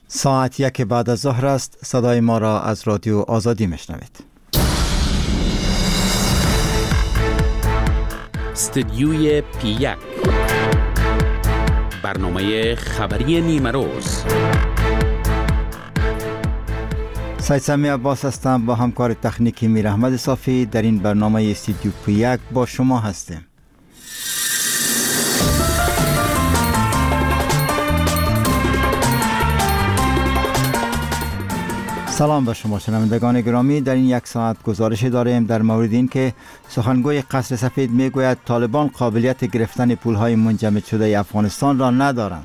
ساعت 1 بعد از ظهر است. صدای ما را از رادیو آزادی میشنوید. استدیوی P1 برنامه خبری نیمه روز. سید سمی عباس هستم، با همکار تکنیکی میر احمد صافی در این برنامه استدیو P1 با شما هستیم. سلام به شما شنوندگان گرامی. در این یک ساعت گزارش داریم در مورد این که سخنگوی قصر سفید میگوید طالبان قابلیت گرفتن پولهای منجمد شده افغانستان را ندارند.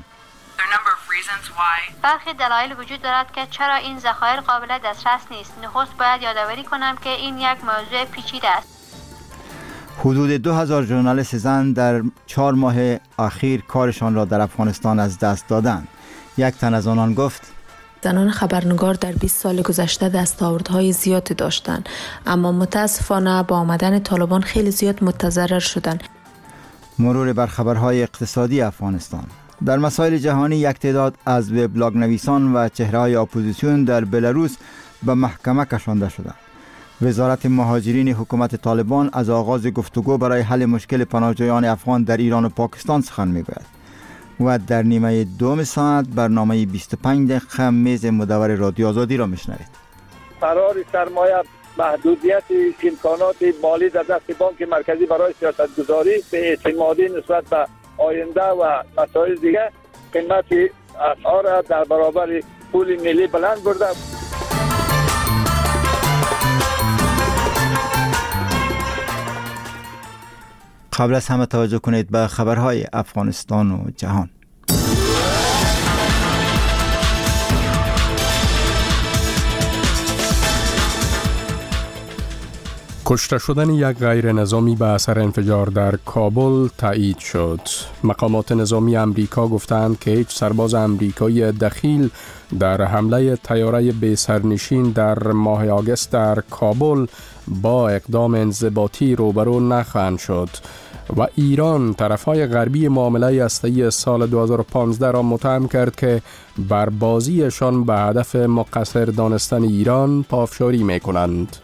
برخی دلایل وجود دارد که چرا این ذخایر قابل دسترس نیست. نخست باید یادآوری کنم که این یک موضوع پیچیده است. حدود 2000 ژورنالیست زن در 4 ماه اخیر کارشان را در افغانستان از دست دادند. یک تن از آنان گفت: زنان خبرنگار در 20 سال گذشته دستاوردهای زیادی داشتند، اما متاسفانه با آمدن طالبان خیلی زیاد متضرر شدند. مرور بر خبرهای اقتصادی افغانستان. در مسائل جهانی یک تعداد از وبلاگ نویسان و چهره‌های اپوزیسیون در بلاروس به محکمه کشانده شدند. وزارت مهاجرین حکومت طالبان از آغاز گفتگو برای حل مشکل پناهجویان افغان در ایران و پاکستان سخن می‌گوید. و در نیمه دوم ساعت برنامه 25 دقیقه میز مدور رادیو آزادی را میشنوید. قرار سرمایه محدودیت امکانات مالی در دست بانک مرکزی برای سیاستگذاری به اعتمادی نسبت به آینده و مسائل دیگه قیمت اسعار در برابر پول ملی بلند برده. قبل از همه توجه کنید به خبرهای افغانستان و جهان. کشته شدن یک غیر نظامی به اثر انفجار در کابل تایید شد. مقامات نظامی امریکا گفتند که هیچ سرباز امریکایی دخیل در حمله طیاره بی سرنشین در ماه آگوست در کابل با اقدام انضباطی روبرو نخواهند شد و ایران طرفهای غربی معامله هسته‌ای سال 2015 را متهم کرد که بر بازیشان به هدف مقصر دانستن ایران پافشاری می‌کنند.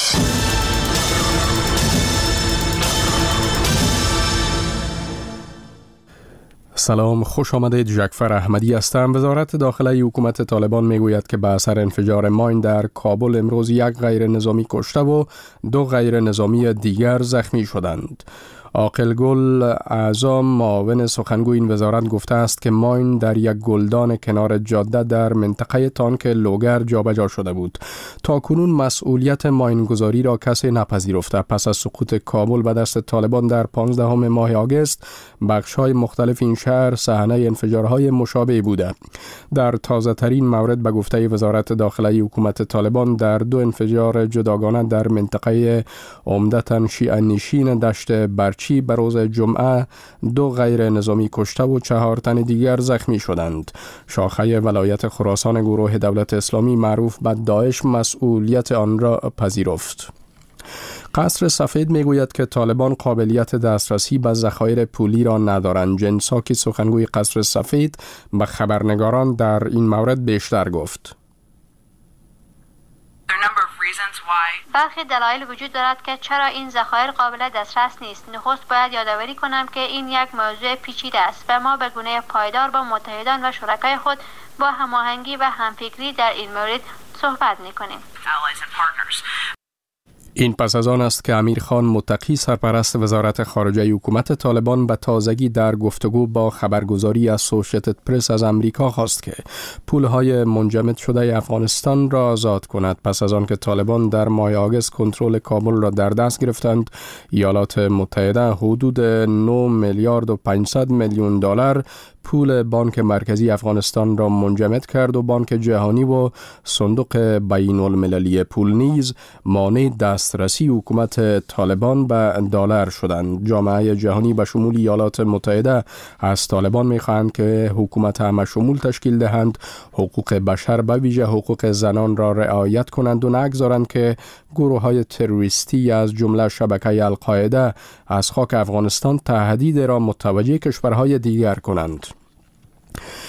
سلام، خوش آمدید. جعفر احمدی هستم. وزارت داخله حکومت طالبان میگوید که به اثر انفجار ماین در کابل امروز یک غیر نظامی کشته و 2 غیر نظامی دیگر زخمی شدند. عاقل گل اعظم معاون سخنگوی این وزارت گفته است که ماین در یک گلدان کنار جاده در منطقه تانک لوگر جابجا شده بود. تا کنون مسئولیت ماین گذاری را کسی نپذیرفته. پس از سقوط کابل به دست طالبان در 15 ماه آگوست، بخش‌های مختلف این شهر صحنه انفجارهای مشابه بوده. در تازه ترین مورد به گفته وزارت داخله حکومت طالبان در 2 انفجار جداگانه در منطقه عمدتاً شیعه نشین دشت برچی به روز جمعه 2 غیر نظامی کشته و 4 تن دیگر زخمی شدند. شاخه ولایت خراسان گروه دولت اسلامی معروف به داعش مسئولیت آن را پذیرفت. قصر سفید میگوید که طالبان قابلیت دسترسی به ذخایر پولی را ندارند. جن ساکی سخنگوی قصر سفید به خبرنگاران در این مورد بیشتر گفت. برخی دلایل وجود دارد که چرا این ذخایر قابل دسترس نیست. نخست باید یادآوری کنم که این یک موضوع پیچیده است و ما به گونه پایدار با متحدان و شرکای خود با هماهنگی و همفکری در این مورد صحبت می‌کنیم. این پس از آن است که امیر خان متقی سرپرست وزارت خارجه حکومت طالبان به تازگی در گفتگو با خبرگزاری اسوسییتد پرس از امریکا خواست که پولهای منجمد شده افغانستان را آزاد کند. پس از آن که طالبان در ماه آگوست کنترل کابل را در دست گرفتند، ایالات متحده حدود 9 میلیارد و 500 میلیون دلار پول بانک مرکزی افغانستان را منجمد کرد و بانک جهانی و صندوق بین المللی پول نیز مانع دسترسی حکومت طالبان به دلار شدند. جامعه جهانی به شمول ایالات متحده از طالبان می‌خواهند که حکومت همه شمول تشکیل دهند، حقوق بشر به ویژه حقوق زنان را رعایت کنند و نگذارند که گروه‌های تروریستی از جمله شبکه القاعده از خاک افغانستان تهدید را متوجه کشورهای دیگر کنند.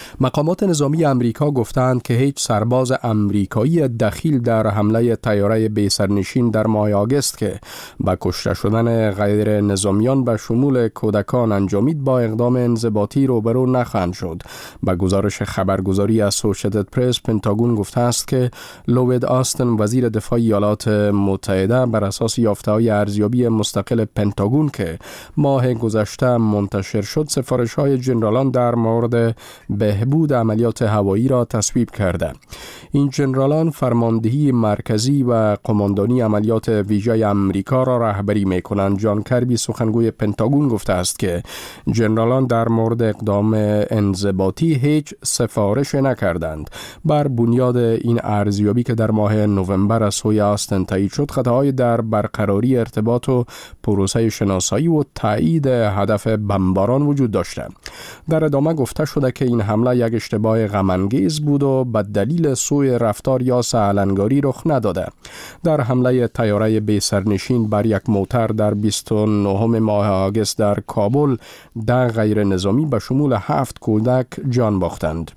مقامات نظامی امریکا گفتند که هیچ سرباز امریکایی دخیل در حمله طیاره بی‌سرنشین در ماه آگوست که با کشته شدن غیر نظامیان به شمول کودکان انجامید با اقدام انضباطی روبرو نخواهند شد. با گزارش خبرگزاری اسوسییتد پرس، پنتاگون گفته است که لوید آستن، وزیر دفاع ایالات متحده، بر اساس یافته‌های ارزیابی مستقل پنتاگون که ماه گذشته منتشر شد، سفارش‌های ژنرالان در مورد بهبود عملیات هوایی را تصویب کرده. این ژنرالان فرماندهی مرکزی و قماندانی عملیات ویژه امریکا را رهبری می‌کنند. جان کربی، سخنگوی پنتاگون، گفته است که ژنرالان در مورد اقدام انضباطی هیچ سفارش نکردند. بر بنیاد این ارزیابی که در ماه نوامبر از سوی آستن تایید شد، خطاهای در برقراری ارتباط و پروسه شناسایی و تایید هدف بمباران وجود داشته. در ادامه گفته شده که این حمله یک اشتباه غم‌انگیز بود و به دلیل سوء رفتار یا سهلنگاری رخ نداده. در حمله طیاره بی‌سرنشین بر یک موتر در 29 ماه آگوست در کابل 10 غیر نظامی به شمول 7 کودک جان باختند.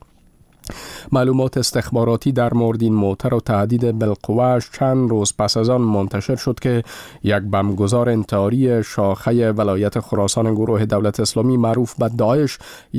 معلومات استخباراتی در مورد این موتر و تهدید بالقوه‌اش چند روز پس از آن منتشر شد که یک بمبگذار انتحاری شاخه ولایت خراسان گروه دولت اسلامی معروف به داعش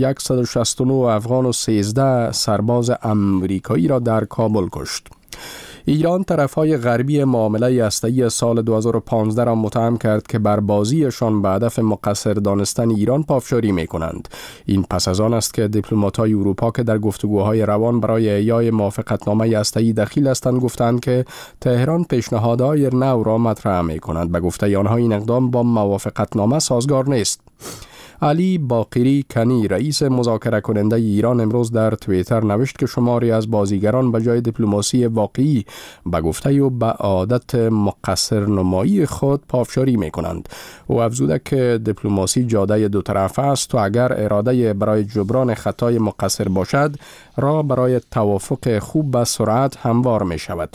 169 افغان و 13 سرباز امریکایی را در کابل کشت. ایران طرفهای غربی معامله هسته‌ای سال 2015 را متهم کرد که بر بازیشان به هدف مقصر دانستن ایران پافشاری می‌کنند. این پس از آن است که دیپلمات‌های اروپا که در گفتگوهای روان برای احیای موافقتنامه هسته‌ای دخیل هستند گفتند که تهران پیشنهادهای نو را مطرح می‌کند. به گفته آنها این اقدام با موافقتنامه سازگار نیست. علی باقری کنی، رئیس مذاکره کننده ایران، امروز در توییتر نوشت که شماری از بازیگران به جای دیپلماسی واقعی به گفته و به عادت مقصر نمایی خود پافشاری می کنند. او افزوده که دیپلماسی جاده دو طرفه است و اگر اراده برای جبران خطای مقصر باشد، راه برای توافق خوب به سرعت هموار می شود.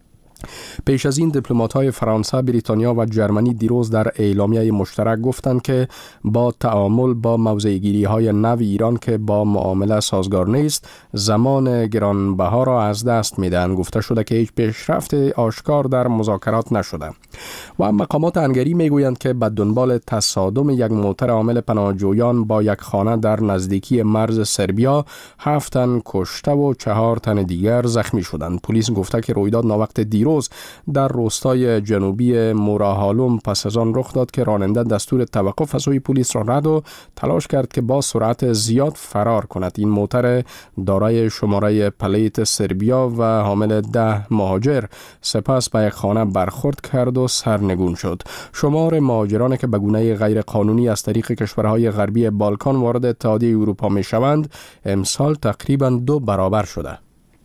پیش از این دیپلمات‌های فرانسه، بریتانیا و جرمنی دیروز در اعلامیه مشترک گفتند که با تعامل با موضع‌گیری‌های نو ایران که با معامله سازگار نیست، زمان گرانبها را از دست می‌دهند. گفته شده که هیچ پیشرفت آشکار در مذاکرات نشده و مقامات هنگری می‌گویند که به دنبال تصادم یک موتر حامل پناهجویان با یک خانه در نزدیکی مرز سربیا 7 تن کشته و 4 تن دیگر زخمی شدند. پلیس گفته که رویداد ناوقت دیروز در روستای جنوبی موراهالوم پس از آن رخ داد که راننده دستور توقف از سوی پلیس را رد و تلاش کرد که با سرعت زیاد فرار کند. این موتر دارای شماره پلیت سربیا و حامل 10 مهاجر سپس به یک خانه برخورد کرد و سرنگون شد. شمار مهاجرانی که به گونه غیر قانونی از طریق کشورهای غربی بالکان وارد اتحادیه اروپا می شوند امسال تقریباً 2 برابر شده.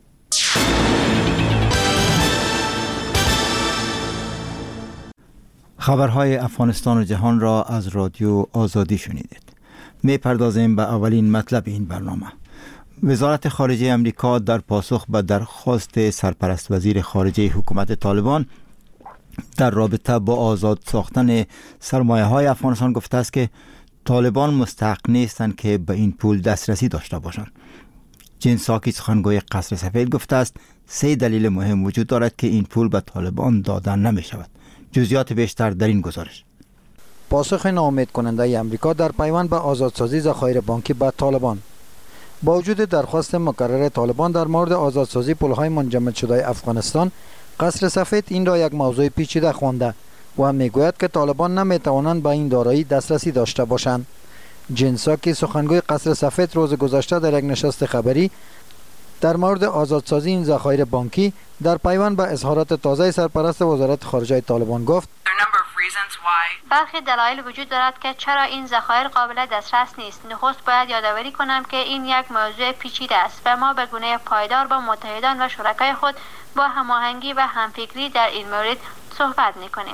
خبرهای افغانستان و جهان را از رادیو آزادی شنیدید. می پردازیم به اولین مطلب این برنامه. وزارت خارجه امریکا در پاسخ به درخواست سرپرست وزیر خارجه حکومت طالبان در رابطه با آزاد ساختن سرمایه‌های افغانستان گفته است که طالبان مستحق نیستند که به این پول دسترسی داشته باشند. جین ساکی، سخنگوی قصر سفید، گفته است 3 دلیل مهم وجود دارد که این پول به طالبان داده نمی شود. جزئیات بیشتر در این گزارش. پاسخ ناامید کننده امریکا در پیوند به آزادسازی ذخایر بانکی به طالبان. با وجود درخواست مکرر طالبان در مورد آزادسازی پولهای منجمد شده افغانستان، قصر سفید این را یک موضوع پیچیده خوانده و میگوید که طالبان نمیتوانند به این دارایی دسترسی داشته باشند. جین ساکی، سخنگوی قصر سفید، روز گذشته در یک نشست خبری در مورد آزادسازی این ذخایر بانکی در پیوند به اظهارات تازه سرپرست وزارت خارجه طالبان گفت: برخی دلایل وجود دارد که چرا این ذخایر قابل دسترس نیست. نخست باید یادآوری کنم که این یک موضوع پیچیده است و ما به گونه پایدار با متحدان و شرکای خود با هماهنگی و همفکری در این مورد صحبت می‌کنیم.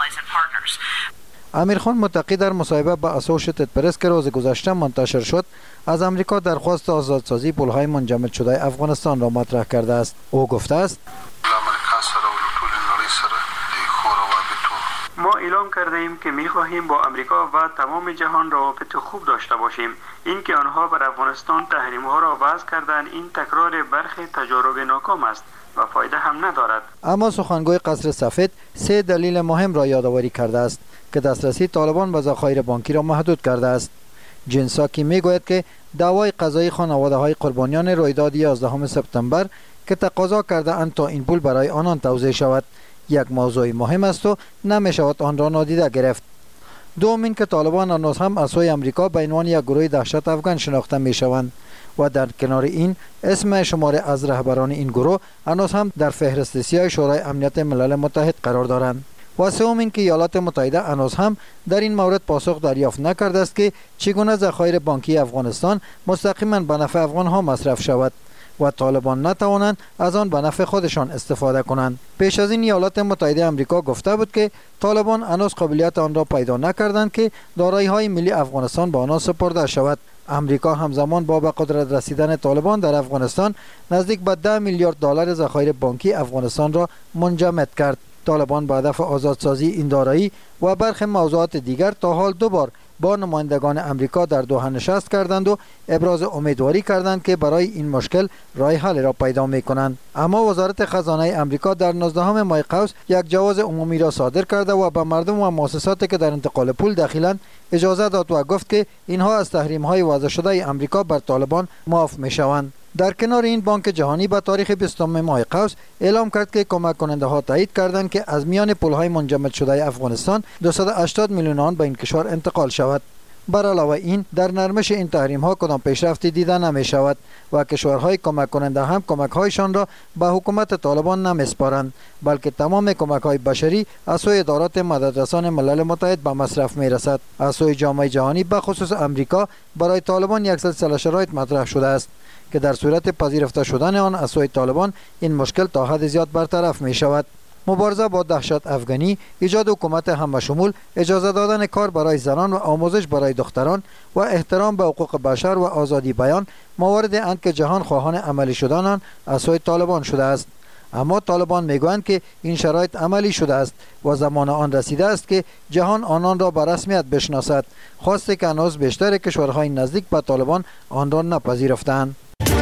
امیرخان متقی در مصاحبه با اسوسییتد پرس که روز گذشته منتشر شد، از امریکا درخواست آزادسازی پولهای منجمد شده افغانستان را مطرح کرده است. او گفته است: ما اعلام کرده ایم که می‌خواهیم با امریکا و تمام جهان روابط خوب داشته باشیم. اینکه آنها بر افغانستان تحریم‌ها را وضع کردند این تکرار برخی تجارب ناکام است و فایده هم ندارد. اما سخنگوی قصر سفید 3 دلیل مهم را یادآوری کرده است که دسترسی طالبان به ذخایر بانکی را محدود کرده است. جین ساکی میگوید که دعوای قضایی خانواده‌های قربانیان رویداد 11 سپتامبر که تقاضا کرده اند تا این پول برای آنان توزیع شود یک موضوع مهم است و نمی شود آن را نادیده گرفت. دوم این که طالبان هنوز هم از سوی امریکا به عنوان یک گروه دهشت افغان شناخته می شوند و در کنار این اسم شماری از رهبران این گروه هنوز هم در فهرست سیاه شورای امنیت ملل متحد قرار دارند. و سوم این که ایالات متحده هنوز هم در این مورد پاسخ دریافت نکرده است که چگونه ذخایر بانکی افغانستان مستقیما به نفع افغان ها مصرف شود و طالبان نتوانند از آن به نفع خودشان استفاده کنند. پیش از این ایالات متحده آمریکا گفته بود که طالبان هنوز قابلیت آن را پیدا نکردند که دارایی‌های ملی افغانستان به آنها سپرده شود. امریکا همزمان با به قدرت رسیدن طالبان در افغانستان نزدیک به 10 میلیارد دلار ذخایر بانکی افغانستان را منجمد کرد. طالبان با هدف آزادسازی این دارایی و برخی موضوعات دیگر تا حال 2 بار با نمایندگان امریکا در دوحه نشست کردند و ابراز امیدواری کردند که برای این مشکل راه حل را پیدا می‌کنند. اما وزارت خزانه امریکا در 19 ماه قوس یک جواز عمومی را صادر کرده و به مردم و مؤسساتی که در انتقال پول داخلند اجازه داد و گفت که اینها از تحریم‌های وضع شده امریکا بر طالبان معاف می‌شوند. در کنار این بانک جهانی به تاریخ 20 ماه قوس اعلام کرد که کمک کننده ها تایید کردند که از میان پول‌های منجمد شده افغانستان 280 میلیون آن به این کشور انتقال شود. بر علاوه این در نرمش این تحریم ها کدام پیشرفتی دیده نمی شود و کشورهای کمک کننده هم کمک هایشان را به حکومت طالبان نمیسپارند بلکه تمام کمک های بشری از سوی ادارات مددرسان ملل متحد به مصرف می رسد. از سوی جامعه جهانی به خصوص امریکا برای طالبان یک سلسله شرایط مطرح شده است که در صورت پذیرفته شدن آن از سوی طالبان این مشکل تا حد زیاد برطرف می شود. مبارزه با دهشت افغانی، ایجاد حکومت همشمول، اجازه دادن کار برای زنان و آموزش برای دختران و احترام به حقوق بشر و آزادی بیان مواردی اند که جهان خواهان عملی شدن آن از سوی طالبان شده است. اما طالبان میگویند که این شرایط عملی شده است و زمان آن رسیده است که جهان آنان را به رسمیت بشناسد، خواسته که هنوز بیشتر کشورهای نزدیک به طالبان آن را نپذیرفتند.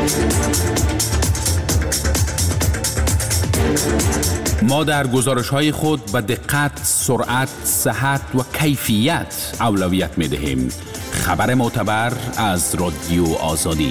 ما در گزارش‌های خود به دقت، سرعت، صحت و کیفیت اولویت می‌دهیم. خبر معتبر از رادیو آزادی.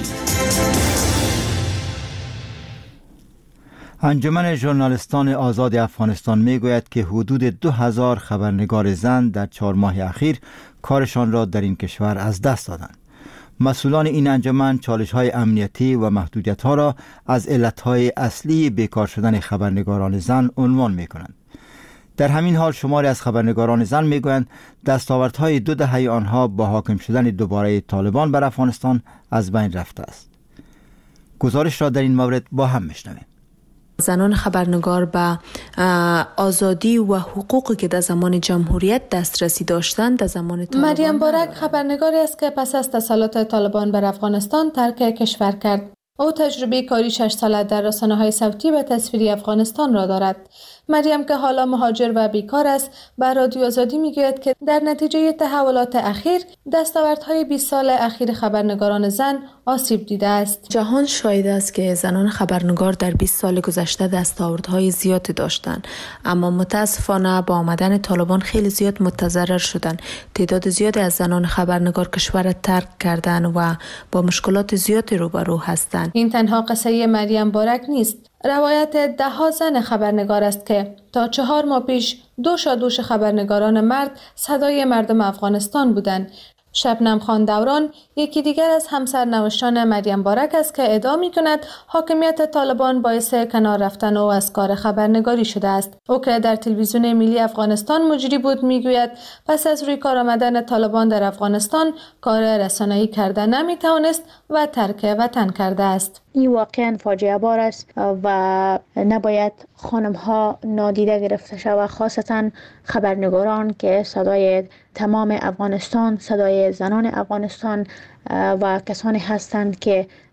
انجمن ژورنالیستان آزاد افغانستان میگوید که حدود 2000 خبرنگار زن در 4 ماه اخیر کارشان را در این کشور از دست دادند. مسئولان این انجمن چالش‌های امنیتی و محدودیت‌ها را از علت‌های اصلی بیکار شدن خبرنگاران زن عنوان می‌کنند. در همین حال شماری از خبرنگاران زن می‌گویند دستاوردهای 2 دهه آنها با حاکم شدن دوباره طالبان بر افغانستان از بین رفته است. گزارش را در این مورد با هم می‌شنویم. زنان خبرنگار به آزادی و حقوقی که در زمان جمهوریت دسترسی داشتند در زمان طالبان. مریم بارک خبرنگاری است که پس از تسلط طالبان بر افغانستان ترک کشور کرد. او تجربه کاری 6 ساله در رسانه‌های صوتی و تصویری افغانستان را دارد. مریم که حالا مهاجر و بیکار است، به رادیو آزادی میگوید که در نتیجه تحولات اخیر دستاوردهای 20 سال اخیر خبرنگاران زن آسیب دیده است. جهان شاهد است که زنان خبرنگار در 20 سال گذشته دستاوردهای زیادی داشتند، اما متاسفانه با آمدن طالبان خیلی زیاد متضرر شدند. تعداد زیادی از زنان خبرنگار کشور را ترک کردند و با مشکلات زیادی روبرو هستند. این تنها قصه مریم بارک نیست. روایت 10 زن خبرنگار است که تا 4 ماه پیش دوش خبرنگاران مرد صدای مردم افغانستان بودند. شبنم خان دوران یکی دیگر از همسرنوشتان مریم بارک است که ادعا می‌کند حاکمیت طالبان باعث کنار رفتن او از کار خبرنگاری شده است. او که در تلویزیون ملی افغانستان مجری بود میگوید پس از روی کار آمدن طالبان در افغانستان کار رسانه‌ای کرده نمی‌توانست و ترک وطن کرده است. این واقعا فاجعه بار است و نباید خانم ها نادیده گرفته شود، خاصتا خبرنگاران که صدای تمام افغانستان، صدای زنان افغانستان و کسانی هستند که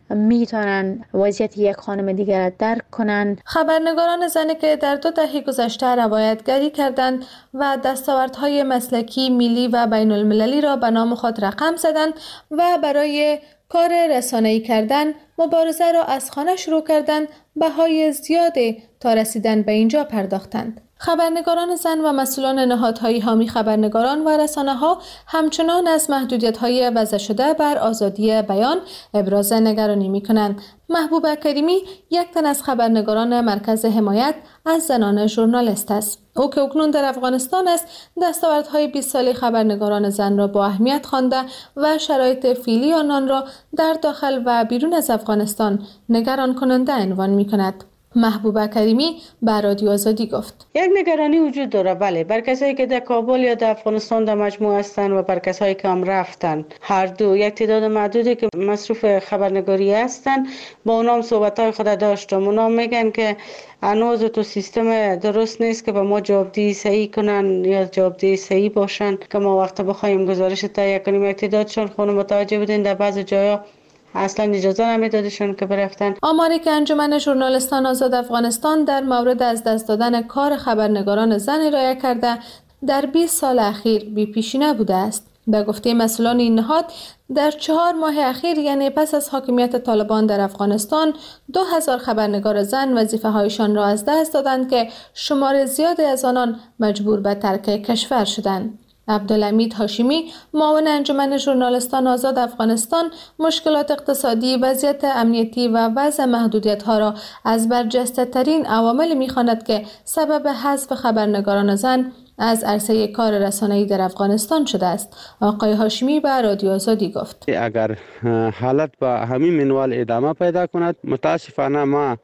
میتونن وضعیت یک خانم دیگر را درک کنن. خبرنگاران زنی که در 2 دهه گذشته روایتگری کردند و دستاوردهای مسلکی، ملی و بین المللی را به نام خود رقم زدند و برای کار رسانه‌ای کردن مبارزه را از خانه شروع کردند، بهای زیادی تا رسیدن به اینجا پرداختند. خبرنگاران زن و مسئولان نهادهای حامی خبرنگاران و رسانه‌ها همچنان از محدودیت‌های وضع شده بر آزادی بیان ابراز نگرانی می‌کنند. محبوبه کریمی یک تن از خبرنگاران مرکز حمایت از زنان ژورنالیست است. او که اکنون در افغانستان است، دستاوردهای 20 ساله خبرنگاران زن را با اهمیت خوانده و شرایط فعلی آنان را در داخل و بیرون از افغانستان نگران کننده عنوان می‌کند. محبوبه کریمی به رادیو آزادی گفت: یک نگرانی وجود داره، بله، بر کسایی که در کابل یا در افغانستان در مجموعه هستند و بر کسایی که هم رفتن، هر دو یک تعداد محدودی که مصروف خبرنگاری هستند. با اونام صحبت‌های خود داشتم. اونام میگن که هنوز تو سیستم درست نیست که به ما جوابدهی صحیح کنن یا جوابدهی صحیح باشن که ما وقت بخوایم گزارش تهیه کنیم. یک تعدادشون خود متوجه بودین در بعضی جاها اصلا اجازه نمیدادشون که برفتن. آماری که انجمن ژورنالیستان آزاد افغانستان در مورد از دست دادن کار خبرنگاران زن ارائه کرده در 20 سال اخیر بی پیشی نبوده است. به گفته مسئولان این نهاد، در 4 ماه اخیر، یعنی پس از حاکمیت طالبان در افغانستان، 2000 خبرنگار زن وظیفه‌هایشان را از دست دادند که شمار زیادی از آنان مجبور به ترک کشور شدند. عبدالحمید هاشمی، معاون انجمن ژورنالیستان آزاد افغانستان، مشکلات اقتصادی، وضعیت امنیتی و وضع محدودیت‌ها را از برجسته‌ترین عوامل می‌خواند که سبب حذف خبرنگاران زن از عرصه کار رسانه‌ای در افغانستان شده است. آقای هاشمی به رادیو آزادی گفت: اگر حالت با همین منوال ادامه پیدا کند، متاسفانه ما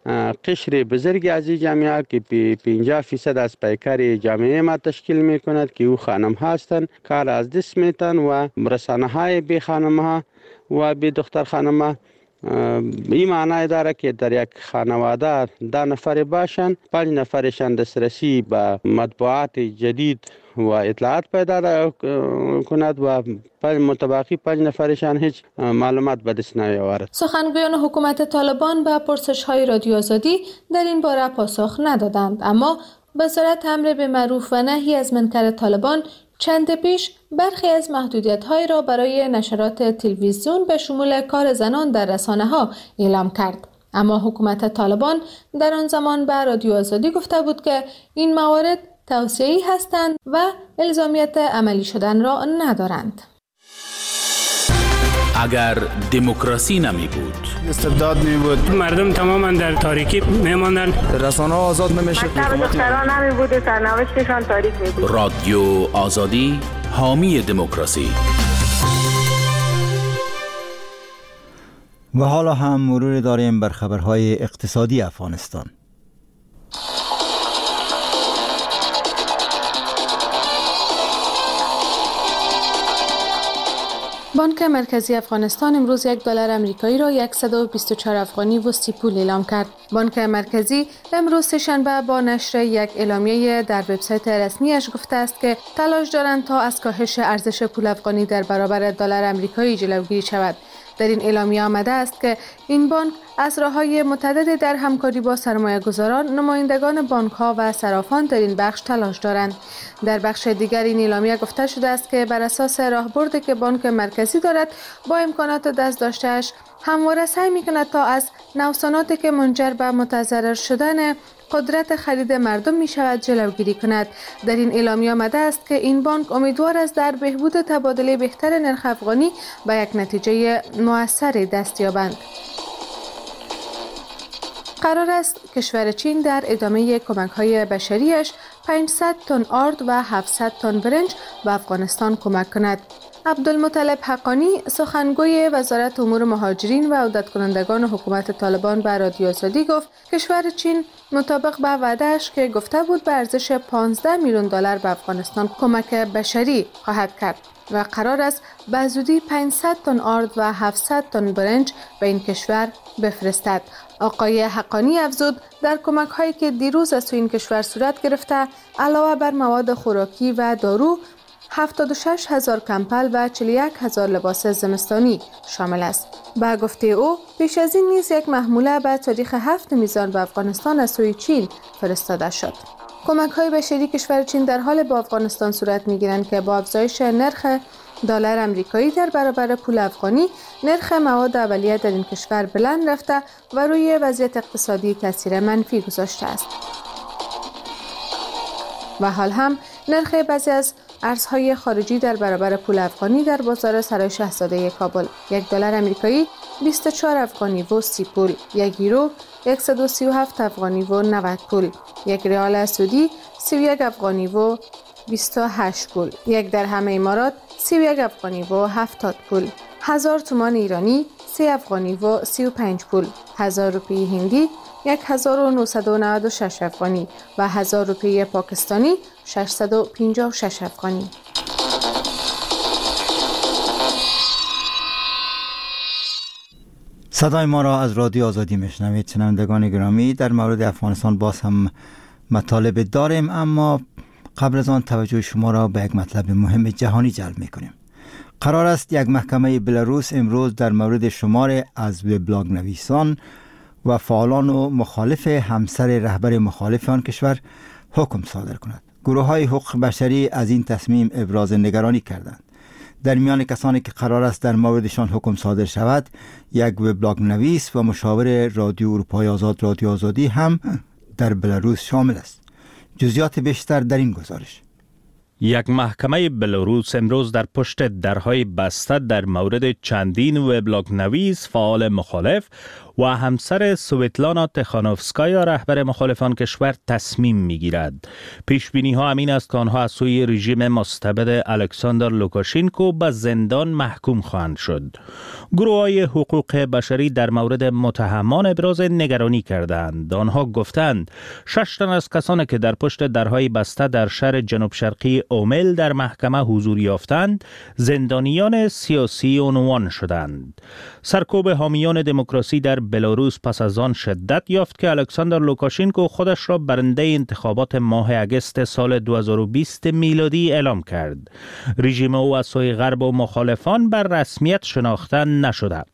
قشر بزرگی از جامعه که 50% از پیکر جامعه ما تشکیل می کند که او خانم هستند، کار از دست میتن و رسانه های بی خانم ها و بی دختر خانم ها. این معنی داره که در یک خانواده 10 نفر باشند، 5 نفرشان دسترسی به مطبوعات جدید و اطلاعات پیدا کند و متبقی 5 نفرشان هیچ معلومات به دست نیاورد. سخنگویان حکومت طالبان به پرسش‌های رادیو آزادی در این باره پاسخ ندادند، اما وزارت امر به معروف و نهی از منکر طالبان چند پیش برخی از محدودیت‌های را برای نشرات تلویزیون به شمول کار زنان در رسانه‌ها اعلام کرد. اما حکومت طالبان در آن زمان به رادیو آزادی گفته بود که این موارد توصیه‌ای هستند و الزامیت عملی شدن را ندارند. اگر دموکراسی نمی بود، استبداد می بود، مردم تماما در تاریکی میماندن، رسانه ها آزاد نمیشد، دختران نمی بود و سرنوشتشان تاریک می بود. رادیو آزادی، حامی دموکراسی. و حالا هم مرور داریم بر خبرهای اقتصادی افغانستان. بانک مرکزی افغانستان امروز $1 آمریکایی را 124 افغانی وسطی پول اعلام کرد. بانک مرکزی امروز سه‌شنبه با نشر یک اعلامیه در وبسایت رسمیش گفته است که تلاش دارند تا از کاهش ارزش پول افغانی در برابر دلار آمریکایی جلوگیری شود. در این اعلامیه آمده است که این بانک از راه‌های متعددی در همکاری با سرمایه‌گذاران، نمایندگان بانک‌ها و صرافان در این بخش تلاش دارند. در بخش دیگر این اعلامیه گفته شده است که بر اساس راهبردی که بانک مرکزی دارد، با امکانات دست داشته‌اش همواره سعی می‌کند تا از نوساناتی که منجر به متضرر شدن قدرت خرید مردم می شود جلوگیری کند. در این اعلامیه آمده است که این بانک امیدوار است در بهبود تبادله بهتر نرخ افغانی به یک نتیجه مؤثری دست یابند. قرار است کشور چین در ادامه کمک‌های بشریش 500 تن آرد و 700 تن برنج به افغانستان کمک کند. عبدالمطلب حقانی، سخنگوی وزارت امور مهاجرین و عودت کنندگان حکومت طالبان به رادیو آزادی گفت کشور چین مطابق به وعده‌اش که گفته بود به ارزش $15 میلیون به افغانستان کمک بشری خواهد کرد و قرار است به زودی 500 تن آرد و 700 تن برنج به این کشور بفرستد. آقای حقانی افزود در کمک‌هایی که دیروز از این کشور صورت گرفته، علاوه بر مواد خوراکی و دارو، 76,000 کمپل و 41,000 لباس زمستانی شامل است. به گفته او پیش از این نیز یک محموله به تاریخ 7 میزان به افغانستان از سوی چین فرستاده شد. کمک‌های بشری کشور چین در حال با افغانستان صورت می‌گیرند که با افزایش نرخ دلار آمریکایی در برابر پول افغانی، نرخ مواد اولیه در این کشور بلند رفته و روی وضعیت اقتصادی تاثیر منفی گذاشته است. و حال هم نرخ بعضی از ارزهای خارجی در برابر پول افغانی در بازار سرای شاهزاده کابل، $1 آمریکایی 24 افغانی و 30 پول، 1 یورو 137 افغانی و 90 پول، 1 ریال سعودی 31 افغانی و 28 پول، 1 درهم امارات 31 افغانی و 70 پول، 1000 تومان ایرانی 3 افغانی و 35 پول، 1000 روپیه هندی 1996 افغانی و 1000 روپیه پاکستانی 656 افغانی. صدای ما را از رادیو آزادی میشنوید. شنوندگان گرامی، در مورد افغانستان باز هم مطالب داریم، اما قبل از آن توجه شما را به یک مطلب مهم جهانی جلب میکنیم. قرار است یک محکمه بلاروس امروز در مورد شمار از وبلاگ نویسان و فعالان و مخالف همسر رهبر مخالف آن کشور حکم صادر کند. گروه های حقوق بشری از این تصمیم ابراز نگرانی کردند. در میان کسانی که قرار است در موردشان حکم صادر شود، یک وبلاگ نویس و مشاور رادیو اروپای آزاد رادیو آزادی هم در بلاروس شامل است. جزئیات بیشتر در این گزارش. یک محکمه بلاروس امروز در پشت درهای بسته در مورد چندین وبلاگ نویس فعال مخالف و همسر سویتلانا تخانوفسکایا رهبر مخالفان کشور تصمیم میگیرد. پیش بینی ها همین است که آنها از سوی رژیم مستبد الکساندر لوکاشینکو به زندان محکوم خواهند شد. گروه های حقوق بشری در مورد متهمان ابراز نگرانی کردند. آنها گفتند 6 تن از کسانی که در پشت درهای بسته در شهر جنوب شرقی اومل در محکمه حضور یافتند زندانیان سیاسی عنوان شدند. سرکوب حامیان دموکراسی در بلاروس پس از آن شدت یافت که الکساندر لوکاشینکو خودش را برنده انتخابات ماه اگست سال 2020 میلادی اعلام کرد. رژیم او از سوی غرب و مخالفان بر رسمیت شناخته نشده.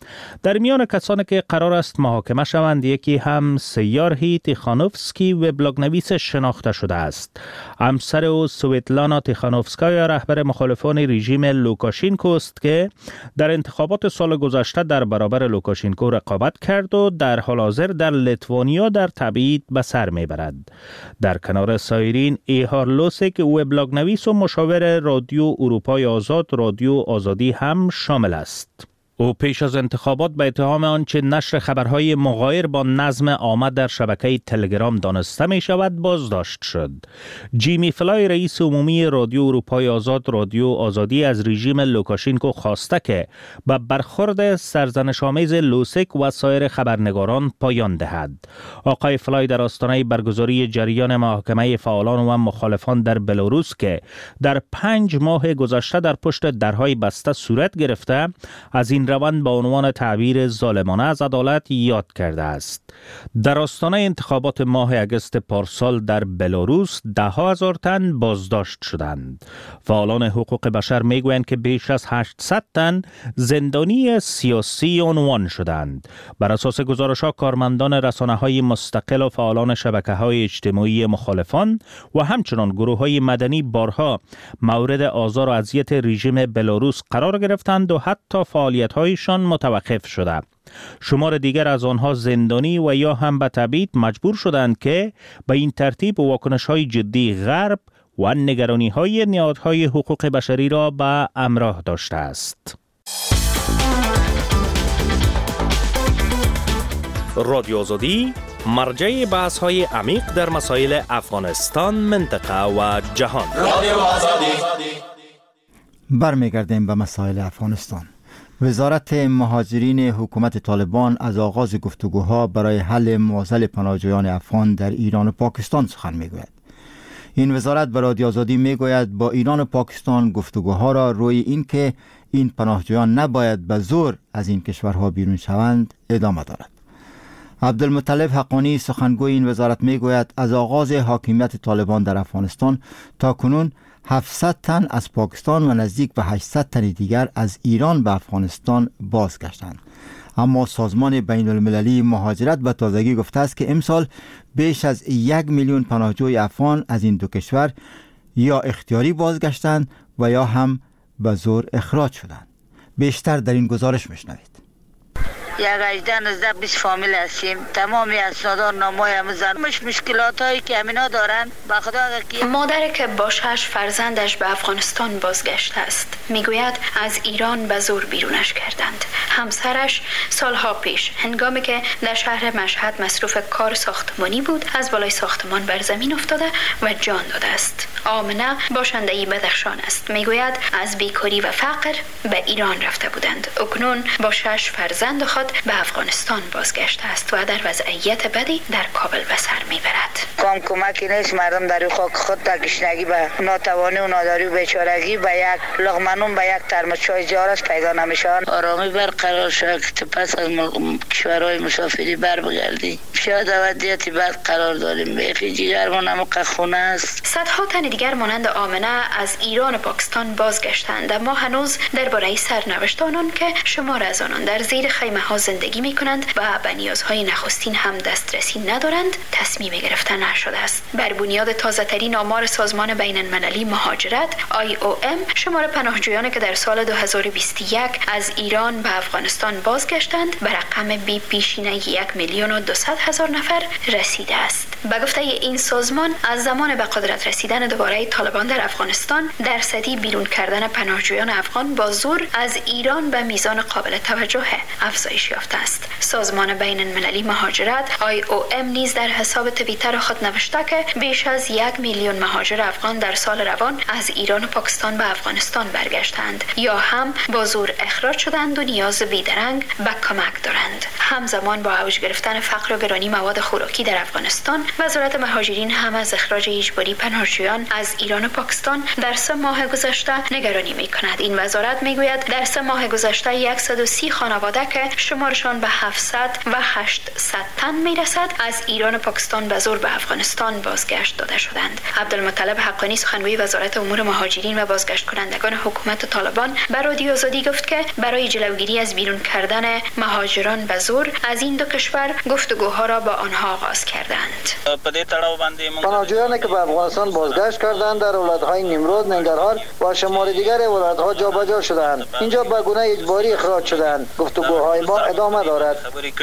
در میان کسانی که قرار است محاکمه شوند، یکی هم سیارهی تیخانوفسکی وبلاگ نویس شناخته شده است. همسر او سویتلانا تیخانوفسکایا رهبر مخالفان رژیم لوکاشینکو است که در انتخابات سال گذشته در برابر لوکاشینکو رقابت کرد و در حال حاضر در لیتوانیا در تبعید به سر میبرد. در کنار سایرین ایهار لوسک وبلاگ نویس و مشاور رادیو اروپای آزاد رادیو آزادی هم شامل است. او پیش از انتخابات به اتهام آنچه نشر خبرهای مغایر با نظم آمد در شبکه تلگرام دانسته می شود بازداشت شد. جیمی فلای رئیس عمومی رادیو اروپای آزاد رادیو آزادی از رژیم لوکاشینکو خواسته که به برخورد سرزنش‌آمیز لوسک و سایر خبرنگاران پایان دهد. آقای فلای در آستانه برگزاری جریان محاکمه فعالان و مخالفان در بلاروس که در 5 ماه گذشته در پشت درهای بسته صورت گرفته، از این روند با عنوان تعبیر ظالمانه از عدالت یاد کرده است. در آستانه انتخابات ماه اگست پارسال در بلاروس 10,000 تن بازداشت شدند. فعالان حقوق بشر میگویند که بیش از 800 تن زندانی سیاسی عنوان شدند. بر اساس گزارش‌ها کارمندان رسانه‌های مستقل و فعالان شبکه‌های اجتماعی مخالفان و همچنان گروه‌های مدنی بارها مورد آزار و اذیت رژیم بلاروس قرار گرفتند و حتی فعالیت‌هایشان متوقف شده. شمار دیگر از آنها زندانی و یا هم به تبعید مجبور شدند که به این ترتیب واکنش‌های جدی غرب و نگرانی‌های نهادهای حقوق بشری را به همراه داشته است. رادیو آزادی مرجع بحث‌های عمیق در مسائل افغانستان، منطقه و جهان. رادیو آزادی. برمیگردیم به مسائل افغانستان. وزارت مهاجرین حکومت طالبان از آغاز گفتگوها برای حل معضل پناهجویان افغان در ایران و پاکستان سخن میگوید. این وزارت به رادیو آزادی میگوید با ایران و پاکستان گفتگوها را روی این که این پناهجویان نباید به زور از این کشورها بیرون شوند ادامه دارد. عبدالمطلب حقانی سخنگوی این وزارت میگوید از آغاز حاکمیت طالبان در افغانستان تا کنون 700 تن از پاکستان و نزدیک به 800 تن دیگر از ایران به افغانستان بازگشتند. اما سازمان بین المللی مهاجرت به تازگی گفته است که امسال بیش از 1 میلیون پناهجوی افغان از این دو کشور یا اختیاری بازگشتند و یا هم به زور اخراج شدند. بیشتر در این گزارش میشنوید. 18-19-20 فامیل هستیم. تمامی اسناد نامه‌های همزن مشکلات هایی که همینا دارن با خدا که مادری که با 6 فرزندش به افغانستان بازگشته است میگوید از ایران به زور بیرونش کردند. همسرش سالها پیش هنگامی که در شهر مشهد مصروف کار ساختمانی بود از بالای ساختمان بر زمین افتاده و جان داده است. آمنه باشنده‌ای بدخشان است. میگوید از بیکاری و فقر به ایران رفته بودند. اکنون با 6 فرزند خود به افغانستان بازگشته است و در وضعیت بدی در کابل به سر میبرد. کمکی نیست، مردم در خاک خود تشنگی به ناتوانی و ناداری و بیچارگی به یک لقمه نون به یک ترمس چای زیارت پیدا نمیشن. آرامی برقرار شد که پس از کشورهای مسافری بر بگردی. شاید وضعیتی بد قرار داریم. بیخی جگرمون هم خونه است. صدها تن دیگر مانند آمنه از ایران و پاکستان بازگشتند، اما هنوز درباره سرنوشت آنان که شمار از آنان در زیر خیمه ها زندگی می کنند و به نیازهای نخستین هم دسترسی ندارند تصمیم گرفتن نشده است. بر بنیاد تازه ترین آمار سازمان بین المللی مهاجرت IOM شمار پناهجویانی که در سال 2021 از ایران به افغانستان بازگشتند به رقم بی پیشینه 1,200,000 نفر رسیده است. به گفته این سازمان از زمان به قدرت رسیدن دوباره طالبان در افغانستان درصدی بیرون کردن پناهجویان افغان با زور از ایران به میزان قابل توجه افزایش یافته است. سازمان بین المللی مهاجرت IOM نیز در حساب توییتر خود نوشته که بیش از 1 میلیون مهاجر افغان در سال روان از ایران و پاکستان به افغانستان برگشتند یا هم با زور اخراج شدند و نیاز بیدرنگ به کمک دارند. همزمان با اوج گرفتن فقر و گرانی مواد خوراکی در افغانستان وزارت مهاجرین هم از اخراج اجباری پناهجویان از ایران و پاکستان در 3 ماه گذشته نگرانی می‌کند. این وزارت میگوید در 3 ماه گذشته 130 خانواده که شمارشان به 700 و 800 تن میرسد از ایران و پاکستان به زور به افغانستان بازگشت داده شدند. عبدالمطلب حقانی سخنگوی وزارت امور مهاجرین و بازگشت کنندگان حکومت طالبان به رادیو آزادی گفت که برای جلوگیری از بیرون کردن مهاجران به زور از این دو کشور گفتگوها را با آنها آغاز کردند. پناهجویانی که به افغانستان بازگشت کردند در ولایت‌های نیمرود، ننگرهار و شمال دیگر ولایت‌ها جابجا شدند. اینجا به گونه اجباری اخراج شدند. گفتگوهای ما ادامه دارد.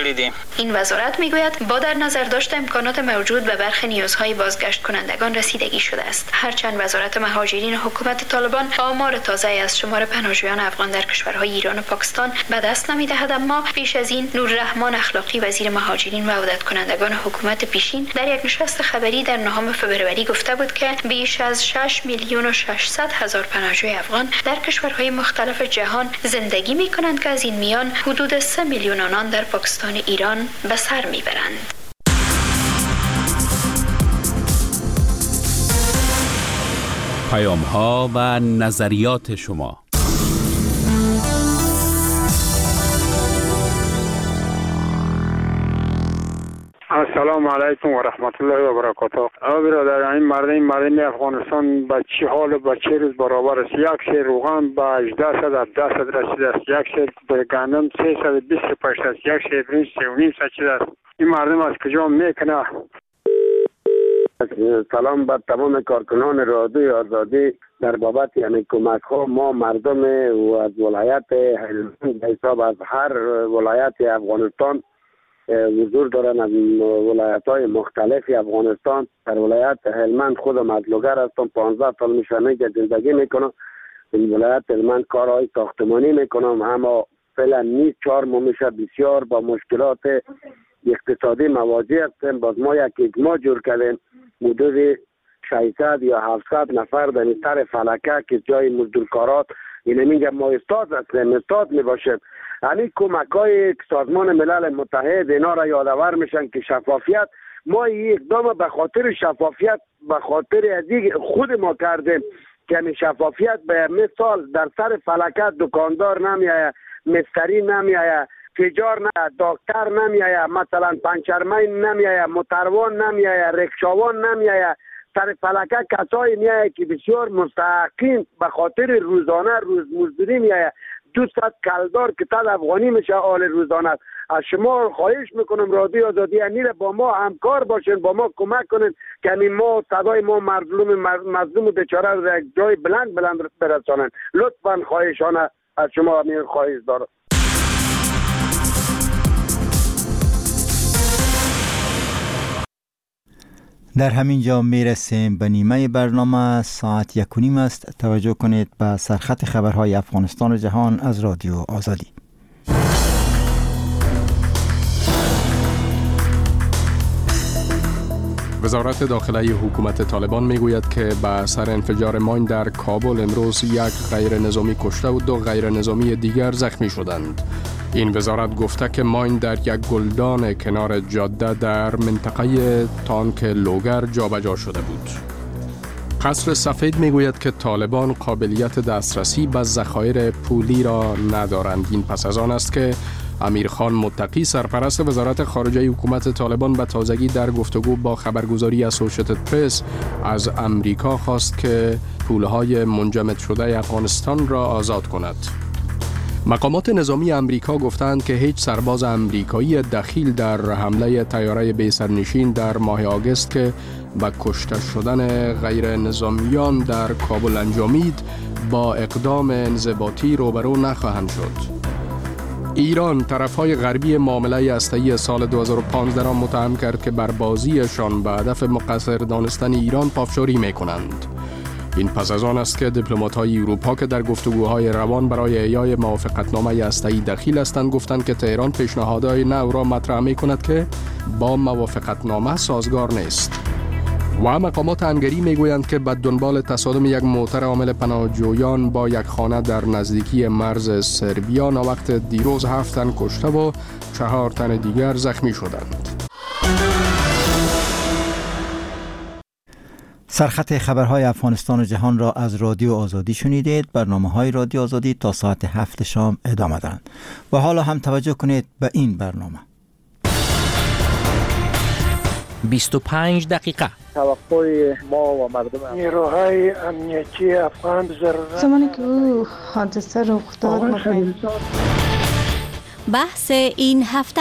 این وزارت میگوید با در نظر داشت امکانات موجود به برخی نیازهای بازگشت کنندگان رسیدگی شده است. هرچند وزارت مهاجرین حکومت طالبان آمار تازه از شمار پناهجویان افغان در کشورهای ایران و پاکستان به دست نمی‌دهد، اما پیش از این نوررحمان اخلاقی وزیر مهاجرین و عودت کنندگان حکومت پیشین در یک نشست خبری در 9 فوریه گفته بود که بیش از 6,600,000 پناهجوی افغان در کشورهای مختلف جهان زندگی می‌کنند که از این میان حدود 3 میلیون آنان در پاکستان و ایران به سر میبرند. پیام‌ها و نظریات شما. السلام علیکم و رحمت الله و برکاته. برادر، این مردم افغانستان به چه حال به چه روز برابر است؟ یک سیر روغن به 1800 رسیده است، یک سیر گندم 328 است، یک سیر برنج 3.5 چیز است. این مردم از کجا میکنه؟ سلام بر تمام کارکنان رادیو آزادی. در بابت یعنی کمک ها ما مردم و از ولایت هلمند حساب از هر ولایت افغانستان حضور دارن، از ولایت های مختلف افغانستان. در ولایت هلمند خودم از لوگر هستم، 15 سال میشه که زندگی میکنم. این ولایت هلمند کارهای ساختمانی میکنم، اما فعلا نیست. 4 ماه میشه بسیار با مشکلات اقتصادی مواجه هستیم. باز ما یک اجماع جور کردیم حدود 600 یا 700 نفر در سر فلکه که جای مزدورکارات اینه میگه ما استاد هستیم، استاد میباشیم. همین کمک های سازمان ملل متحد اینا را یادآور میشن که شفافیت، ما یک اقدام به خاطر شفافیت، به خاطر از خود ما کردیم که همین شفافیت به مثال در سر فلکت دکاندار نمیایه، مستری نمیایه، تجار نه، دکتر نمیایه، مثلا پنچرمین نمیایه، موتروان نمیایه، رکشاوان نمیایه، سر فلکه کسایی میایه که بسیار مستحقین به خاطر روزانه روز مزدوری میایه 200 کلدار که 100 افغانی میشه حال روزانه. از شما خواهش میکنم رادیو آزادی امیر با ما همکار باشین، با ما کمک کنین که ما صدای ما مظلوم و بیچاره رو در جای بلند برسانن. لطفا خواهشانه از شما امیر خواهش دارم. در همین جا میرسیم به نیمه برنامه. ساعت 1:30 است. توجه کنید به سرخط خبرهای افغانستان و جهان از رادیو آزادی. وزارت داخلی حکومت طالبان میگوید که به اثر انفجار ماین در کابل امروز 1 غیر نظامی کشته و 2 غیر نظامی دیگر زخمی شدند. این وزارت گفته که ماین در یک گلدان کنار جاده در منطقه تانک لوگر جابجا شده بود. قصر سفید میگوید که طالبان قابلیت دسترسی به ذخایر پولی را ندارند. این پس از آن است که امیرخان متقی سرپرست وزارت خارجه حکومت طالبان به تازگی در گفتگو با خبرگزاری اسوشیتد پرس از امریکا خواست که پولهای منجمد شده افغانستان را آزاد کند. مقامات نظامی امریکا گفتند که هیچ سرباز امریکایی دخیل در حمله طیاره بی سرنشین در ماه آگوست که به کشته شدن غیر نظامیان در کابل انجامید با اقدام انضباطی روبرو نخواهند شد. ایران طرفهای غربی معامله هسته‌ای سال 2015 را متهم کرد که بر بازیشان به هدف مقصر دانستن ایران پافشاری می‌کنند. این پس از آن است که دیپلمات‌های اروپا که در گفتگوهای روان برای احیای موافقتنامه هسته‌ای دخیل هستند گفتند که تهران پیشنهادهای نو را مطرح می‌کند که با موافقتنامه سازگار نیست. و مقامات هنگری میگویند که به دنبال تصادم یک موتر حامل پناهجویان با یک خانه در نزدیکی مرز سربیا ناوقت دیروز 7 تن کشته و 4 تن دیگر زخمی شدند. سرخط خبرهای افغانستان و جهان را از رادیو آزادی شنیدید. برنامه‌های رادیو آزادی تا ساعت 7 شام ادامه دارند. و حالا هم توجه کنید به این برنامه. 25 دقیقه توقع ما و مردم نیروهای امنیتی افغان ضرورت زمانی که او حادثه رخ داد بحث این هفته.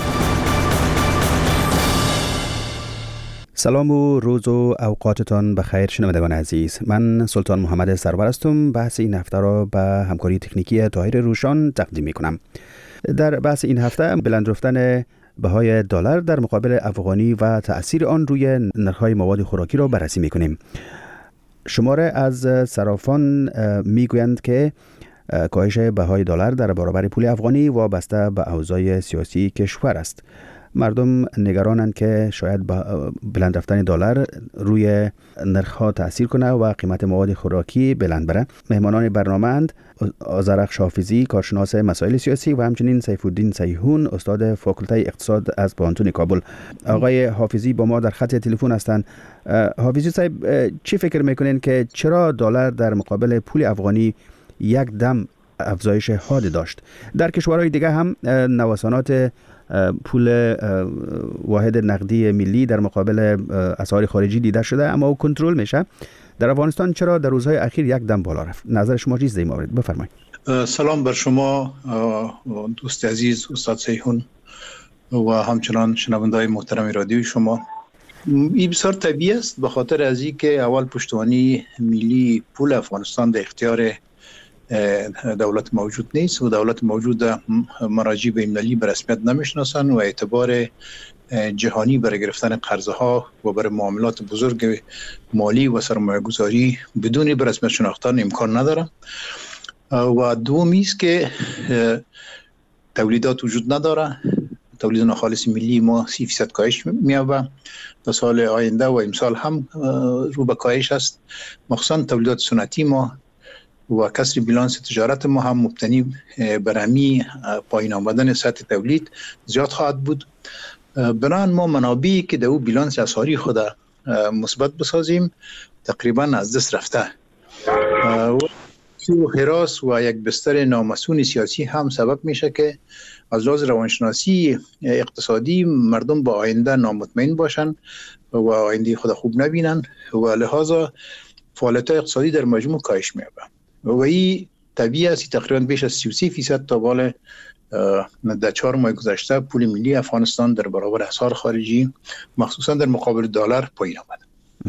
سلام و روز و اوقاتتان بخیر شنوندگان عزیز. من سلطان محمد سرور هستم. بحث این هفته را به همکاری تکنیکی طاهر روشان تقدیم می کنم. در بحث این هفته بلند رفتن بهای دلار در مقابل افغانی و تأثیر آن روی نرخ‌های مواد خوراکی را بررسی می‌کنیم. شماره از صرافان میگویند که کاهش بهای دلار در برابر پول افغانی وابسته به اوضاع سیاسی کشور است. مردم نگرانند که شاید بلند رفتن دلار روی نرخ‌ها تأثیر کنه و قیمت مواد خوراکی بلند بره. مهمانان برنامه اند آذرخش حافظی، کارشناس مسائل سیاسی و همچنین سیفالدین سیحون، استاد فاکولته اقتصاد از پانتون کابل. آقای حافظی با ما در خط تلفن هستند. حافظی صاحب، چی فکر میکنین که چرا دلار در مقابل پول افغانی یک دم افزایش حاد داشت؟ در کشورهای دیگه هم نوسانات پول واحد نقدی ملی در مقابل اسعار خارجی دیده شده اما او کنترل میشه. در افغانستان چرا در روزهای اخیر یک دم بالا رفت؟ نظر شما چیست در این مورد؟ بفرمایید. سلام بر شما دوست عزیز استاد سیحون و همچنان شنونده‌های محترم رادیوی شما. این بسیار طبیعی است به خاطر از اینکه اول پشتوانی ملی پول افغانستان در اختیار دولت موجود نیست و دولت موجود مراجع بین‌المللی به رسمیت نمیشناسند و اعتبار جهانی برای گرفتن قرضها و برای معاملات بزرگ مالی و سرمایه‌گذاری بدون به رسمیت شناختن امکان نداره. و دومی است که تولیدات وجود نداره. تولید ناخالص ملی ما 30% کاهش می‌یابه تا سال آینده و امسال هم رو به کاهش است. مخصوصا تولیدات سنتی ما و کسر بیلانس تجارت ما هم مبتنی بر همین پایین آمدن سطح تولید زیاد خواهد بود. بنابراین ما منابعی که در او بیلانس اسعاری خود مثبت بسازیم تقریبا از دست رفته. و هراس و یک بستر نامسئول سیاسی هم سبب میشه که از لحاظ روانشناسی اقتصادی مردم با آینده نامطمئن باشن و آینده خود خوب نبینن و لحاظا فعالیت اقتصادی در مجموع کاهش می‌یابه و این طبیعی است. تقریبا بیش از 33% تا بال در 4 ماه گذشته پول ملی افغانستان در برابر اسعار خارجی مخصوصا در مقابل دلار پایین آمد.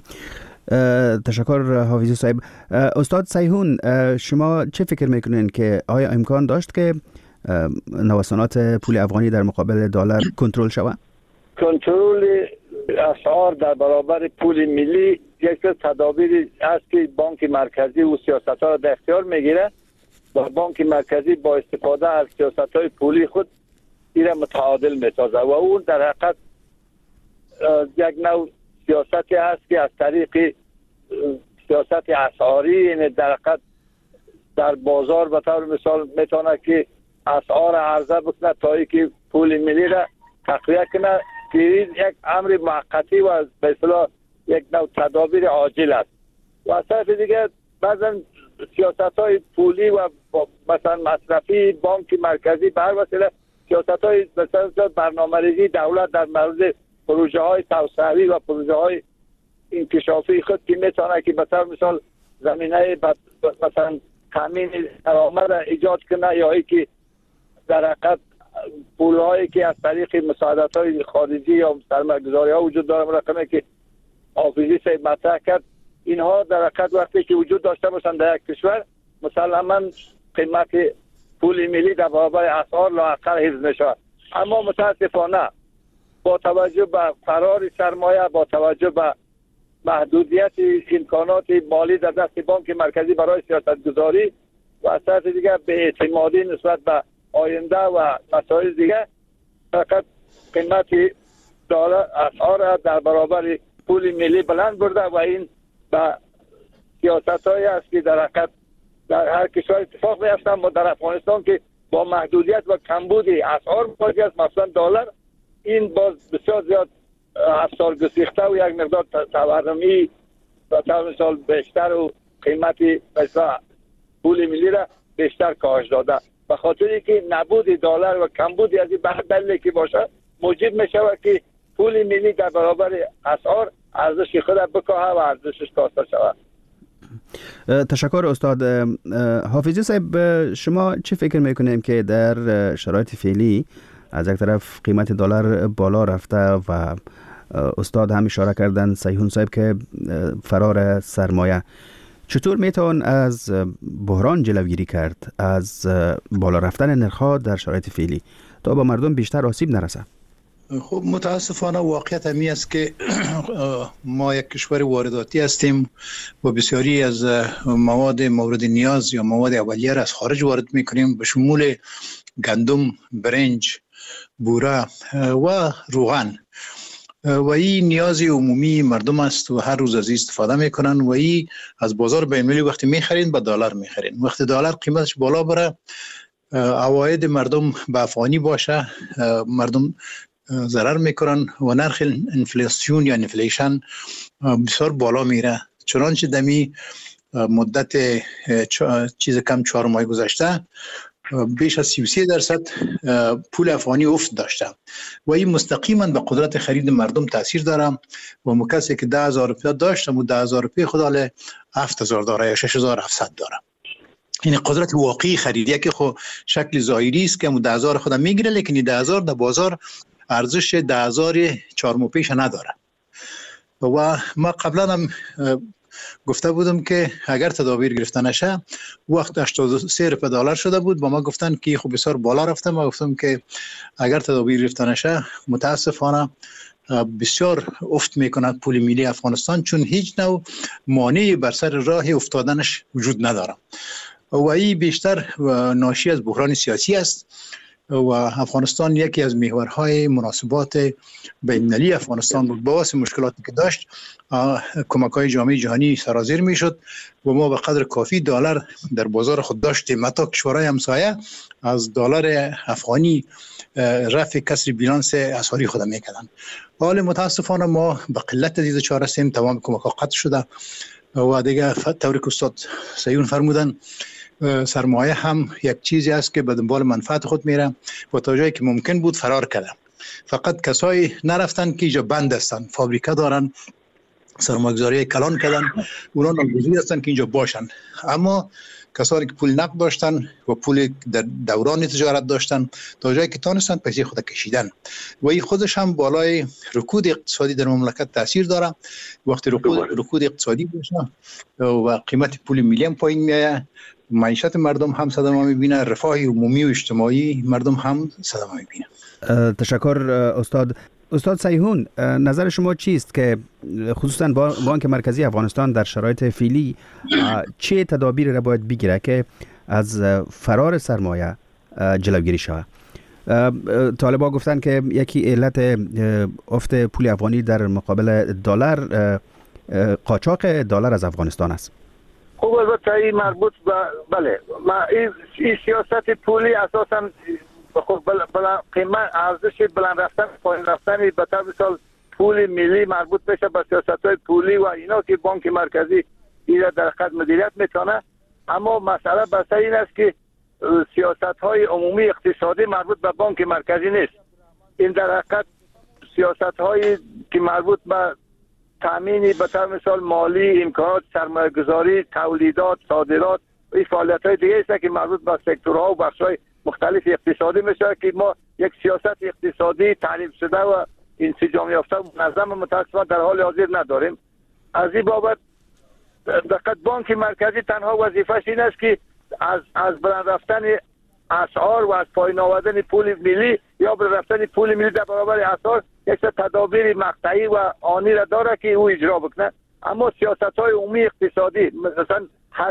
تشکر حافظی صاحب. استاد سیحون، شما چه فکر میکنین که آیا امکان داشت که نوسانات پول افغانی در مقابل دلار کنترل شود؟ کنترل اسعار در برابر پول ملی یک تدابیری است که بانک مرکزی و سیاست‌ها را در اختیار میگیره و بانک مرکزی با استفاده از سیاست‌های پولی خود این را متعادل میسازه و اون در حقیقت یک نوع سیاستی است که از طریق سیاست اسعاری، یعنی در حقیقت در بازار به طور مثال میتونه که اسعار عرضه بکنه تا اینکه پول ملی را تقویه کنه که یک امر موقتی و به اصطلاح یک نوع تدابیر عاجل است. و از طرف دیگه بعضا سیاست‌های پولی و مثلا مصرفی بانک مرکزی به هر وسیله سیاست‌های مثلا برنامه‌ریزی دولت در مورد پروژه‌های توسعه‌ای و پروژه‌های انکشافی خود که میتونه که به طور مثال زمینه مثلا تامین درآمد ایجاد کنه یا اینکه در حقیقت پول‌هایی که از طریق مساعدت‌های خارجی یا سرمایه‌گذاری‌ها وجود داره رقمی که حافظی صاحب مطرح کرد، اینها در حقیقت وقتی که وجود داشته باشند در یک کشور مسلماً قیمت پول ملی در برابر اسعار لااقل حفظ میشه. اما متاسفانه با توجه به فرار سرمایه، با توجه به محدودیت امکانات مالی در دست بانک مرکزی برای سیاست گذاری و از طرف دیگه به اعتمادی نسبت به آینده و مسائل دیگه فقط قیمت دلار اسعار در برابر پول ملی بلند برده و این به سیاست‌هایی است که در حقیقت در هر کشور اتفاق می‌افتند. ما در افغانستان که با محدودیت و کمبود اسعار مواجه است، مثلا دلار این باز بسیار زیاد افسار گسیخته و یک مقدار تورمی و طور مثال بیشتر و قیمت مثلا پول ملی را بیشتر کاهش داده. به خاطری که نبود دلار و کمبود از این دلیلی که باشه موجب میشه که پول ملی در برابر اسعار ارزش خود بکاهه و ارزشش کاسته شود. تشکر استاد. حافظی صاحب، شما چه فکر میکنیم که در شرایط فعلی از یک طرف قیمت دلار بالا رفته و استاد هم اشاره کردن سیحون صاحب که فرار سرمایه، چطور میتوان از بحران جلوگیری کرد از بالا رفتن نرخ‌ها در شرایط فعلی تا با مردم بیشتر آسیب نرسه؟ خب متاسفانه واقعیت همی است که ما یک کشور وارداتی هستیم و بسیاری از مواد مورد نیاز یا مواد اولیه را از خارج وارد میکنیم به شمول گندم، برنج، بوره و روغن و این نیاز عمومی مردم است و هر روز از استفاده میکنن و این از بازار بین‌المللی وقتی میخرین با دلار میخرین. وقتی دلار قیمتش بالا بره عواید مردم به افغانی باشه مردم ضرر میکنن و نرخ انفلاسیون یا انفلیشن بسیار بالا میره. چنانچه دمی مدت چیز کم 4 ماه گذشته بیش از 33% پول افغانی افت داشته و این مستقیما به قدرت خرید مردم تاثیر داره و کسی که 10,000 روپیه داشته و 10,000 روپیه خود حالا 7,000 داره یا 6,700 داره. این قدرت واقعی خریدیه که خو شکل ظاهری است که 10,000 خود میگیره لیکن 10,000 در بازار ارزش 10,000 4 ماه پیش نداره. و ما قبلا هم گفته بودم که اگر تدابیر گرفته نشه وقت 83 روپیه دلار شده بود با ما گفتن که خب بسیار بالا رفته. ما گفتم که اگر تدابیر گرفته نشه متاسفانه بسیار افت میکند پول ملی افغانستان، چون هیچ نوع مانعی بر سر راه افتادنش وجود نداره و این بیشتر ناشی از بحران سیاسی است و افغانستان یکی از محورهای مناسبات بین‌المللی افغانستان بود. با واسه مشکلاتی که داشت کمک‌های جامعه جهانی سرازیر میشد و ما به قدر کافی دلار در بازار خود داشتیم. حتی کشورهای همسایه از دلار افغانی رفع کسر بیلانس اسعاری خود میکردن. حال متاسفانه ما به قلت دید چاره هستیم، تمام کمک‌ها قطع شده و دیگه طوری که استاد سیحون فرمودن سرمایه هم یک چیزی است که به دنبال منفعت خود میره و تا جایی که ممکن بود فرار کرده. فقط کسایی نرفتن که اینجا بند هستن، فابریکه دارن، سرمایه‌گذاری کلان کردن، اونا ناگزیر هستن که اینجا باشن. اما کسانی که پول نقد داشتن و پول در دوران تجارت داشتن تا جایی که تانستن پیسه خود کشیدن و این خودش هم بالای رکود اقتصادی در مملکت تاثیر داره. وقتی رکود اقتصادی باشه و قیمت پول ملی هم پایین میاد، معیشت مردم هم صدمه میبینه، رفاه عمومی و اجتماعی مردم هم صدمه میبینه. تشکر استاد سیحون، نظر شما چیست که خصوصا بانک مرکزی افغانستان در شرایط فعلی چه تدابیری را باید بگیره که از فرار سرمایه جلوگیری شود؟ طالبا گفتن که یکی علت افت پول افغانی در مقابل دلار قاچاق دلار از افغانستان است. خب البته این مربوط به بله، این سیاست پولی اساساً خب قیمت ارزش بلند رفتن پایین رفتن به طور مثال پول ملی مربوط بشه به سیاست‌های پولی و اینا که بانک مرکزی این در حقیقت مدیریت میکنه. اما مسئله بس این است که سیاست‌های عمومی اقتصادی مربوط به بانک مرکزی نیست. این در حقیقت سیاست‌های که مربوط به تامین به طور مثال مالی، امکانات سرمایه‌گذاری، تولیدات، صادرات و این فعالیت‌های دیگه است که مربوط به سکتورها و بخش‌های مختلف اقتصادی میشه که ما یک سیاست اقتصادی تعریف شده و انسجام یافته و منظم متأسفانه در حال حاضر نداریم. از این بابت دقیق بانک مرکزی تنها وظیفه‌اش این است که از بلند رفتن اسعار و از پایین آوردن پول ملی یا بلند رفتن پول ملی در برابر اسعار یک تدابیر مقطعی و آنی را داره که او اجرا بکنه. اما سیاست‌های عمومی اقتصادی مثلا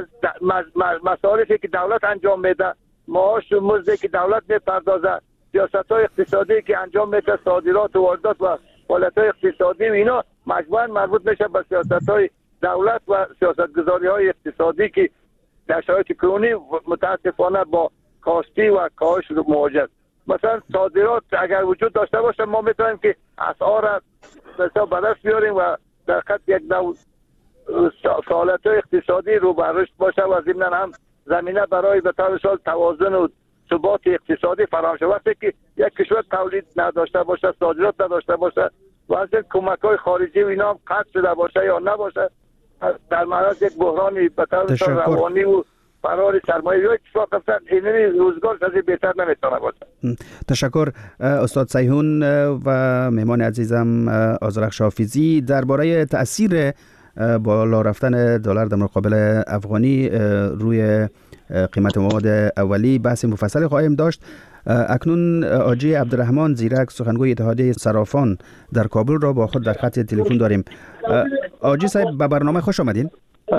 مصارفی که دولت انجام میده، معاش و مزدی که دولت میپردازه، سیاست‌های اقتصادی که انجام میده، صادرات و واردات و فعالیت‌های اقتصادی و اینا مجموعاً مربوط میشه به سیاست‌های دولت و سیاست‌گذاری‌های اقتصادی که در شرایط کنونی متاسفانه با کاستی و کاهش مواجه. مثلا صادرات اگر وجود داشته باشه ما میتونیم که اسعار را به دست بیاریم و در خط یک نوع فعالیت‌های اقتصادی رو به رشد باشه و ضمناً هم زمینه برای به طور مثال توازن و ثبات اقتصادی فراهم شود. وقتی که یک کشور تولید نداشته باشه، صادرات نداشته باشه و از این کمک‌های خارجی و اینا هم قطع شده باشه یا نباشه، در معرض یک بحرانی به طور مثال روانی و فرار سرمایه یا اتفاق افتاد، این روزگار از این بهتر نمیتونه باشه. تشکر استاد سیحون و مهمان عزیزم آذرخش حافظی. درباره تأثیر بالا رفتن دلار در مقابل افغانی روی قیمت مواد اولی بحث مفصل خواهیم داشت. اکنون آجی عبدالرحمن زیرک سخنگوی اتحادیه صرافان در کابل را با خود در خط تلفن داریم. آجی صاحب به برنامه خوش آمدین.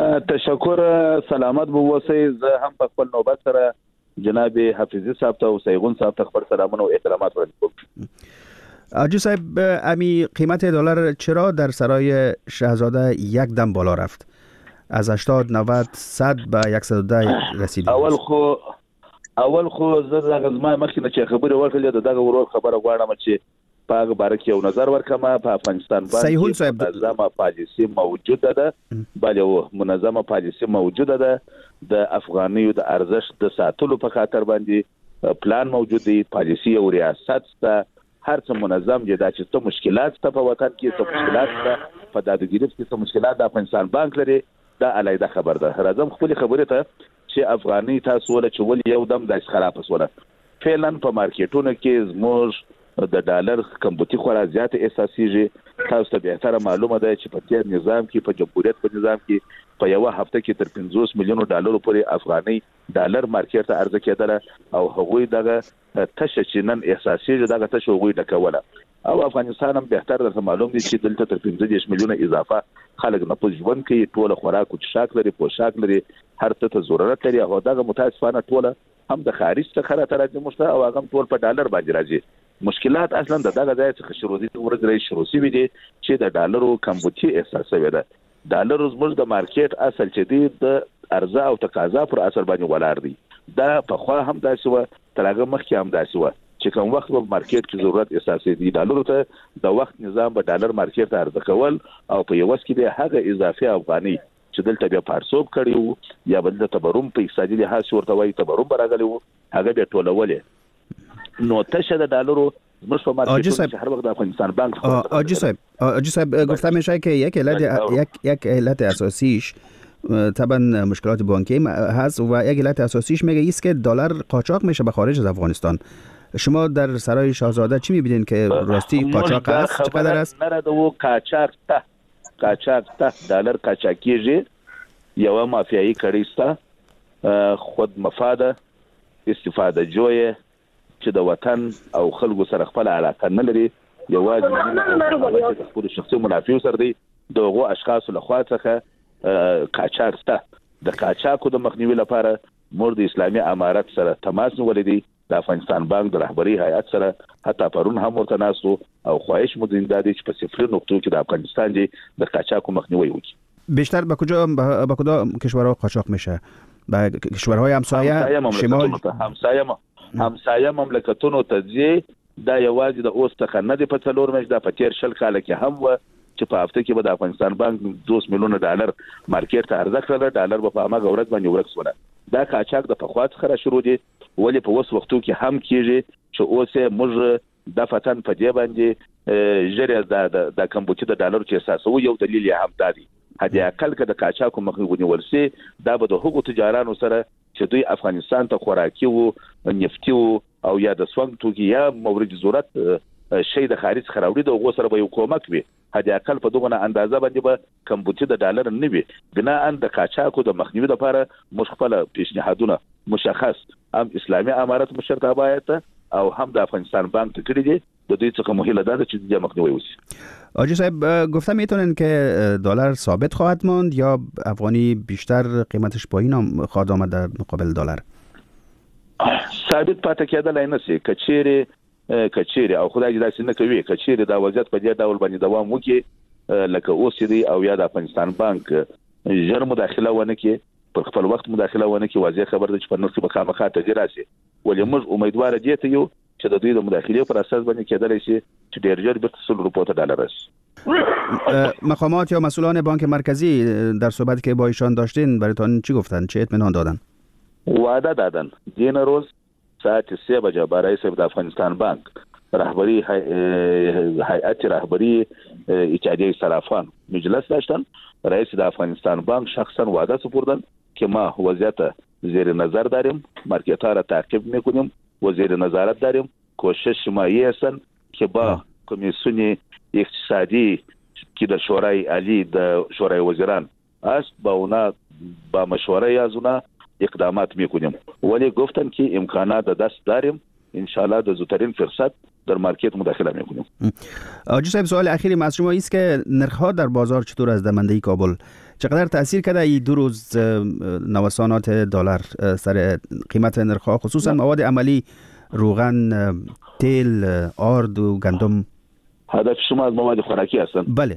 تشکر، سلامت بواسه. زه هم په خپل نوبت سره جناب حفیظی صاحب ته او سیغون صاحب ته خبر سلامونه و احترامات ورکوم. آجی صاحب، امی قیمت دلار چرا در سرای شاهزاده یک دم بالا رفت؟ از 80 90 100 به 110 رسید. اول خو زه دغه زما مخکې چې خبره ورکړل دغه ورور خبره غواړم چې په باره کې یو نظر ورکړم. په افغانستان باندې منظمه پالیسي موجوده ده، بله منظمه پالیسي موجوده ده د افغانیو د ارزښت د ساتلو په خاطر باندې پلان موجود دی، پالیسي او ریاست ته هر څه منظم دي. دا چې څه مشکلات ته په وطن کې څه مشکلات ته په دادګیری کې څه مشکلات د افغانستان بانک لري، دا علیده خبر ده. راځم خپل خبره ته چې افغاني تاسو ول چې ول یو دم د خراب وسوله فعلا په مارکیټونو کې زموږ د ډالر کمبوتی خورا زیات احساسيږي. تاسو ته به تر معلومه ده چې په تیر نظام کې په جمهوریت په نظام کې په یو هفته کې تر 50 میلیون ډالر پورې افغاني ډالر مارکیټ ته عرضه کېدله او هغوی دغه تشه چې نن احساسيږي دغه تشه هغوی ډکوله. او افغانستان هم به تر معلوم دي چې دلته تر 15 میلیون اضافه خلک نه پوز ژوند کوي، ټول خوراک او شاک لري، پوشاک لري، هر څه ته ضرورت لري. او دغه متاسفانه ټول هم د خارج څخه راځي مشته او هغه ټول په ډالر باندې راځي. مشکلات اصلا دغه ځای څخه شروع دي، ورځ شروع شوی دي چې د ډالرو کمبوتی احساسوي ده. ډالر زموږ د مارکیټ اصل چې دی د عرضه او تقاضا پر اثر باندې ولاړ دی. دا په خو هم داسې و، ترغه مخکې هم داسې و چې کوم وخت په مارکیټ کې ضرورت احساسي دي ډالرو ته د وخت نظام به ډالر مارکیټ ته عرضه کول او په یو وخت کې د هغه اضافي افغاني چې چې دلته بیا پارسوب کړی وو یا بل د تبرم په اقتصادي لحاظ ورته وایي تبرم راغلی وو هغه بیا ټولولې نو تشه د ډالرو مش په مارکیټ هر وخت د افغانستان بانک آجی صاحب گفته میشه که یک علت اساسیش طبعا مشکلات بانکی هست و یک علت اساسیش میگه است که دلار قاچاق میشه به خارج از افغانستان. شما در سرای شاهزاده چی میبینید که راستی قاچاق است؟ چقدر است؟ نرده و قاچاق ته دلار قاچاقیږي یو مافیایی کړی ستا خود مفاده استفاده جوړه چې د وطن او خلکو سره خپل علاقه نه لري یوازې د خپل شخصي منافع سره دی دغه اشخاص له خوا څخه قاچاق ستا د قاچاقو د مخنیوي لپاره مور د اسلامي امارت سره تماس نیولې دی د افغانستان بانک د رهبری هیئت سره حتی پرون هم ورته ناسو او خواهش مو زنده دي چې په صفر نقطو کې د افغانستان دی د قاچاقو مخنیوی وکړي. بیشتر به کدام کشورها قاچاق میشه؟ به کشورهای همسایه شمال همسایه مملکتونو ته ځي دا یوازې د اوس څخه نه دی په څلور میاشتې د پتیر شل کال کې هم و چې په هفته کې به د افغانستان بانک 2 میلیون ډالر مارکیټ ته عرضه کړل ډالر په هغه ورځ باندې ورکسونه دا قاچاق د پخوا څخه شروع دي ولی په اوس وختو کې هم کیږي چې اوس موږ د فتن په دی باندې جری د کمبودي د ډالر چې اساسو یو دلیل یې هم دادي هدي عقل کې د قاچاقو مخنیوي ولسي دا به د حقوق تجارانو سره چې دوی افغانستان ته خوراکي وو نفتی او یا د سونګ توګي یا مورد ضرورت شي د خارج خراوړي د غو سره به حکومت وي هدي عقل په دغه اندازه باندې به کمبودي د ډالر نه وي بنا ان د قاچاقو د مخنیوي لپاره مشخصه پیشنهادونه مشخص هم اسلامي امارت مشرتابه او هم د افغانستان بانک ته کړی دي د دوی څخه مهمه ده چې د مخنیوي وشي. آجی صاحب گفتم میتونن که دلار ثابت خواهد ماند یا افغانی بیشتر قیمتش پایین خواهد آمد در مقابل دلار؟ ثابت پاتې کېدلای نه شي کچيري او خدای دې داسې نه کوي کچيري دا وضعیت په دې ډول باندې دوام وکړي لکه اوس دی او یا د افغانستان بانک ژر مداخله ونه کوي پر خپل وخت مداخله ونه کوي واضح خبر ده چې په نرخ به خامخا تغیر راشي ولې موږ امیدوار دي ته یو چې د دوی د مداخله پر اساس باندې کېدلی شي چې ډېر ژر به 100 روپیه ډالر راشي. مقامات یا مسئولان بانک مرکزی در صحبتی که با ایشان داشتین براتون چی گفتن؟ چه اطمینان دادن؟ وعده دادن دین روز ساعت 3 بجه برای صاحب د افغانستان بانک رهبری هیئت رهبری اتحادیه صرافان مجلس داشتن رئیس د افغانستان بانک شخصا وعده سپردن که ما وضعیت زیر نظر داریم مارکت‌ها را تعقیب میکنیم و زیر نظارت داریم کوشش ما هستن که با کمیسیون اقتصادی که در شورای عالی د شورای وزیران است با اونا با مشوره از اونا اقدامات میکنیم ولی گفتن که امکانات دست داریم ان شاء الله در زودترین فرصت در مارکت مداخله میکنیم. آجی صاحب سوال اخیری از شما است که نرخ‌ها در بازار چطور از دمنده کابل چقدر تاثیر کرده این 2 روز نوسانات دلار سر قیمت نرخ‌ها خصوصا مواد عملی روغن تیل آرد و گندم؟ هدف شما از مواد خوراکی هستن؟ بله.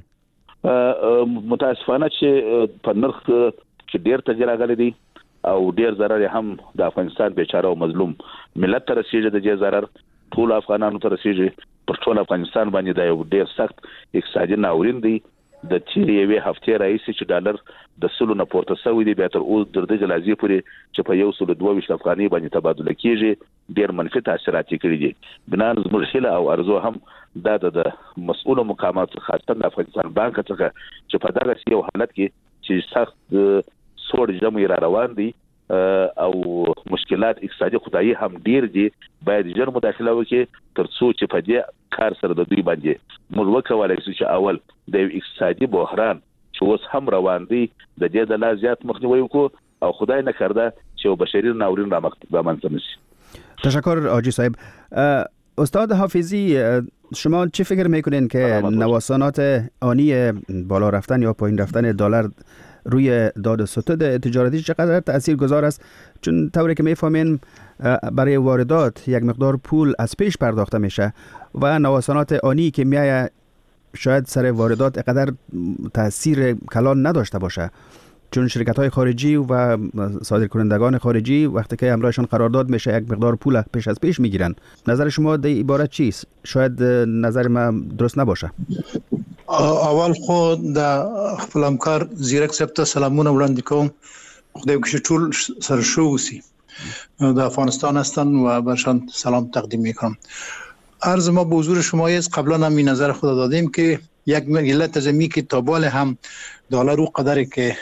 متاسفانه چې په نرخ کې ډیر تغیر راغلی دی او ډیر ضرر هم د افغانستان بیچاره او مظلوم ملت ته رسیږي د دې ضرر ټول افغانانو ته رسیږي پر ټول افغانستان باندې دا یو ډیر سخت اقتصادي ناورین دی د تیرې یوې هفتې راځي چې ډالر د سلو نه پورته شوی دی بیا تر اوس د جلازي پورې چې په 122 افغاني باندې تبادله کیږي ډیر منفي تاثیرات کړي دي بنا زموږ هیله او ارزو هم دا د مسؤل مقامات خاصه د افغانستان بانک څخه چې په دغه یو حالت کې چې سخت سوړ جمع را روان دي او مشکلات اقتصادي خدای هم ډیر دي باید ژر مداخله وکړي ترڅو چې په دې کار سره د دوی باندې موږ وکولای شو چې اول د اقتصادي بحران چې اوس هم روان دی د دې د لا زیات مخنیوی وکړو او خدای نکرده چې بشری ناورین را منځته نشي. تشکر آجی صاحب. استاد حافظی شما چه فکر میکنین که نوسانات آنی بالا رفتن یا پایین رفتن دلار روی داد ستد تجارتی چقدر تاثیرگذار است؟ چون طوری که میفهمین برای واردات یک مقدار پول از پیش پرداخته میشه و نوسانات آنی که میایه شاید سر واردات اقدر تاثیر کلان نداشته باشه چون شرکت‌های خارجی و صادرکنندگان خارجی وقتی که همراهشان قرارداد میشه یک مقدار پول پیش از پیش میگیرن. نظر شما در این عبارت چیست؟ شاید نظر من درست نباشه. اول خو د خپل همکار زیرک صاحب ته سلامونه وړاندې کوم. خدای وکړي ټول سره شو وسی د افغانستان هستن و برشان سلام تقدیم میکنم. عرض ما به حضور شما است. قبلا هم این نظر خود دادیم که یک ملت زمین که تابال هم دلار و قدری که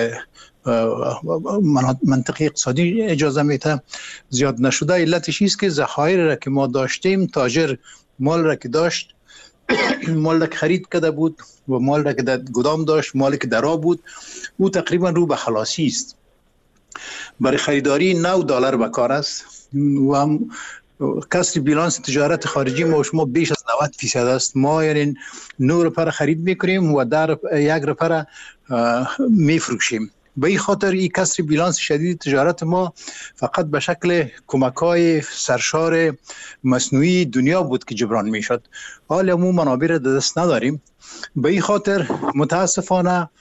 منطقه اقتصادی اجازه میده زیاد نشده. علتش است که ذخایر را که ما داشتیم، تاجر مال را که داشت، مال را که خرید کرده بود و مال را که در گدام داشت، مالی که در آب بود، او تقریبا رو به خلاصی است. برای خریداری $9 به کار است و هم کسر بیلانس تجارت خارجی ما و شما بیش از 90% است. ما یعنی 9 روپیه خرید میکنیم و در 1 روپیه میفروشیم. به این خاطر این کسر بیلانس شدید تجارت ما فقط به شکل کمک‌های سرشار مصنوعی دنیا بود که جبران میشد. حال ما منابع را دست نداریم. به این خاطر متاسفانه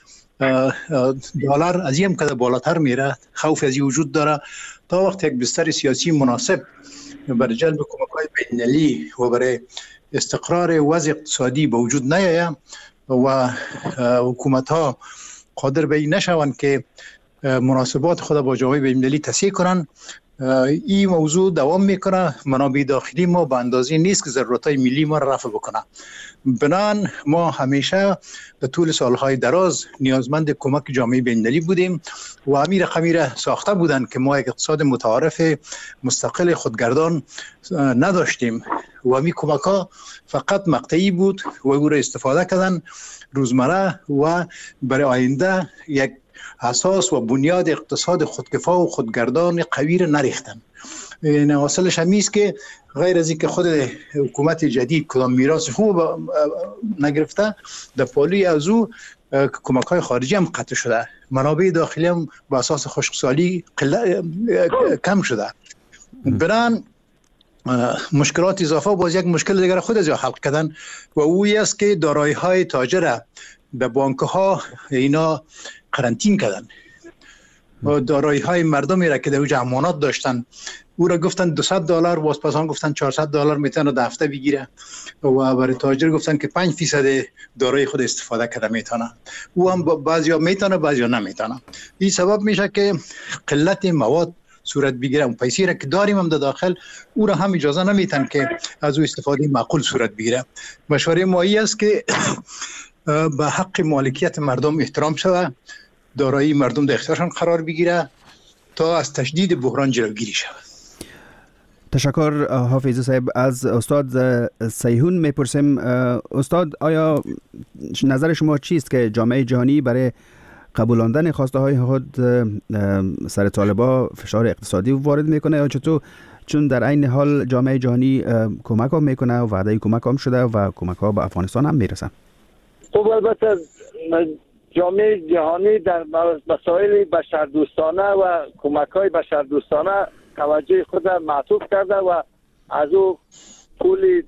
دلار از این کده بالاتر میره. خوف از این وجود داره تا وقت یک بستر سیاسی مناسب برای جلب کمک‌های بین‌المللی و برای استقرار وضع اقتصادی به وجود نیاید و حکومت‌ها قادر به این نشوند که مناسبات خود با جامعه بین‌المللی تصحیح کنند. این موضوع دوام میکنه. منابع داخلی ما به اندازه نیست که ضرورت‌های ملی ما را رفع بکنه. بنابراین ما همیشه در طول سالهای دراز نیازمند کمک جامعه بین‌المللی بودیم و همین رقمی را ساخته بودند که ما یک اقتصاد متعارف مستقل خودگردان نداشتیم و همین کمک‌ها فقط مقطعی بود و او را استفاده کردن روزمره و برای آینده یک اساس و بنیاد اقتصاد خودکفا و خودگردان قوی را نریختن. این حاصلش همیست که غیر از اینکه خود حکومت جدید کدام میراث خوب نگرفته، در پالوی از او کمک‌های خارجی هم قطع شده. منابع داخلی هم به اساس خشکسالی کم شده. بران مشکلات اضافه باز یک مشکل دیگر خود از حل کردن و اویی است که دارایی‌های تاجر به بانک‌ها اینا قرنطین کردن و دارایی‌های مردمی را که در اوج امانات داشتن او را گفتن $200 واسپسان گفتن $400 میتونه در هفته بگیره و برای تاجر گفتن که 5% دارایی خود استفاده کرده میتونه. او هم بعضیا میتونه بعضیا نمیتونه. این سبب میشه که قلت مواد صورت بگیره. اون پیسی را که داریم هم در داخل او را هم اجازه نمیتن که از او استفاده معقول صورت بگیره. مشوره ما این است که به حق مالکیت مردم احترام شود، دارایی مردم در اختیارشان قرار بگیره تا از تشدید بحران جلوگیری شود. تشکر حافظ صاحب. از استاد سیهون میپرسیم استاد، آیا نظر شما چیست که جامعه جهانی برای قبولاندن خواسته های خود سر طالبا فشار اقتصادی وارد میکنه یا چطور؟ چون در این حال جامعه جهانی کمک ها میکنه و وعده کمک هم شده و کمک ها به افغانستان هم میرسن. خب البته جامعه جهانی در مسائل بشردوستانه و کمک‌های بشردوستانه توجه خود معطوف کرده و از او پول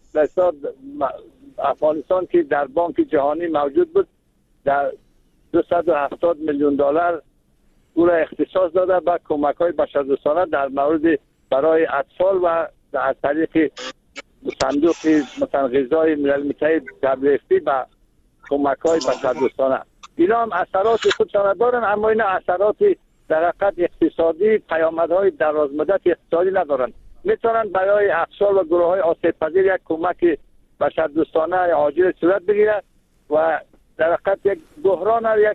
افغانستان که در بانک جهانی موجود بود در $270 میلیون او را اختصاص داده به کمک‌های بشردوستانه در مورد برای اطفال و از طریق صندوق مثلا غذای ملل متحد WFP به کمک‌های بشردوستانه. اینا هم اثرات خودشان دارن، اما اینا اثرات در حقیقت اقتصادی، پیامدهای درازمدت اقتصادی ندارن. میتونن برای اقشار و گروه‌های آسیب پذیر یک کمک بشردوستانه عاجل صورت بگیره و در حقیقت یک بحران یک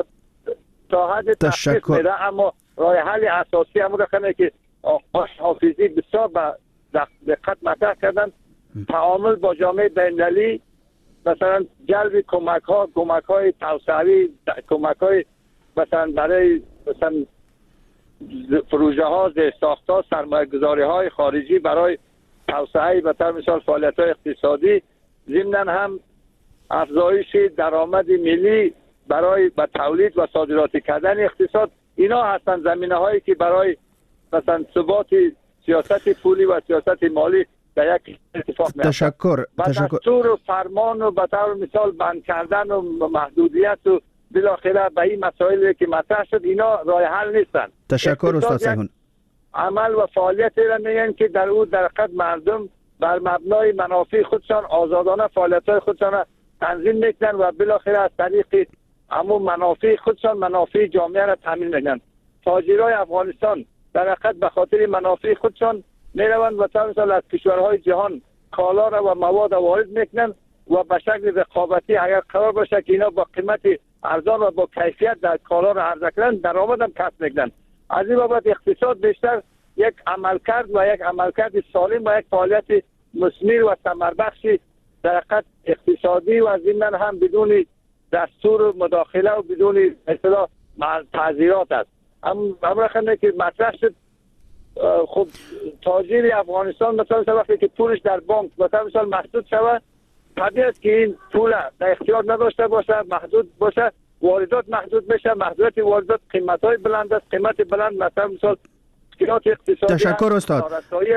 تا حد تشخیص میده. اما راه حل اساسی هم رقمه که حافظی بسیار به دقت مطرح کردن، تعامل با جامعه بین‌المللی، مثلا جلب کمک‌های توسعه‌ای، کمک‌های مثلا برای مثلا پروژه‌ها، زیرساخت‌ها، سرمایه‌گذاری‌های خارجی برای توسعه به طور مثال فعالیت‌های اقتصادی، ضمناً هم افزایش درآمد ملی برای به تولید و صادرات کردن اقتصاد. اینا هستن زمینه‌هایی که برای مثلا ثبات سیاست پولی و سیاست مالی در یک اتفاق میفته. تشکر. دستور و فرمان و به طور مثال بند کردن و محدودیت و بالاخره به این مسائلی که مطرح شد اینا راه حل نیستن. تشکر استاد سیهون. عمل و فعالیتی را میگن که در او در حقیقت مردم بر مبنای منافع خودشان آزادانه فعالیت‌های خودشان تنظیم میکنن و بالاخره از طریق همون منافع خودشان منافع جامعه را تامین میکنن. تاجرای افغانستان در حقیقت به خاطر منافع خودشان میروند و مثلا از کشورهای جهان کالا را و مواد وارد میکنن و به شکل رقابتی اگر قرار باشه که اینا با قیمت ارزان و با کیفیت در کالا را عرضه کنن درآمد هم کسب میکنن. از این بابت اقتصاد بیشتر یک عملکرد و یک عملکرد سالم و یک فعالیت مثمر و ثمربخش در حقیقت اقتصادی و ضمن هم بدون دستور مداخله و بدون اصطلاح تعزیرات است. امر خنده که مطرح شد خب تاجر افغانستان مثلا وقتی که پولش در بانک مثلا محدود شود طبیعی است که این پول در اختیار نداشته باشه، محدود باشه، واردات محدود بشه. محدودیت واردات قیمت‌های بلند است، قیمت بلند مثلا مشکلات اقتصادی. تشکر استاد.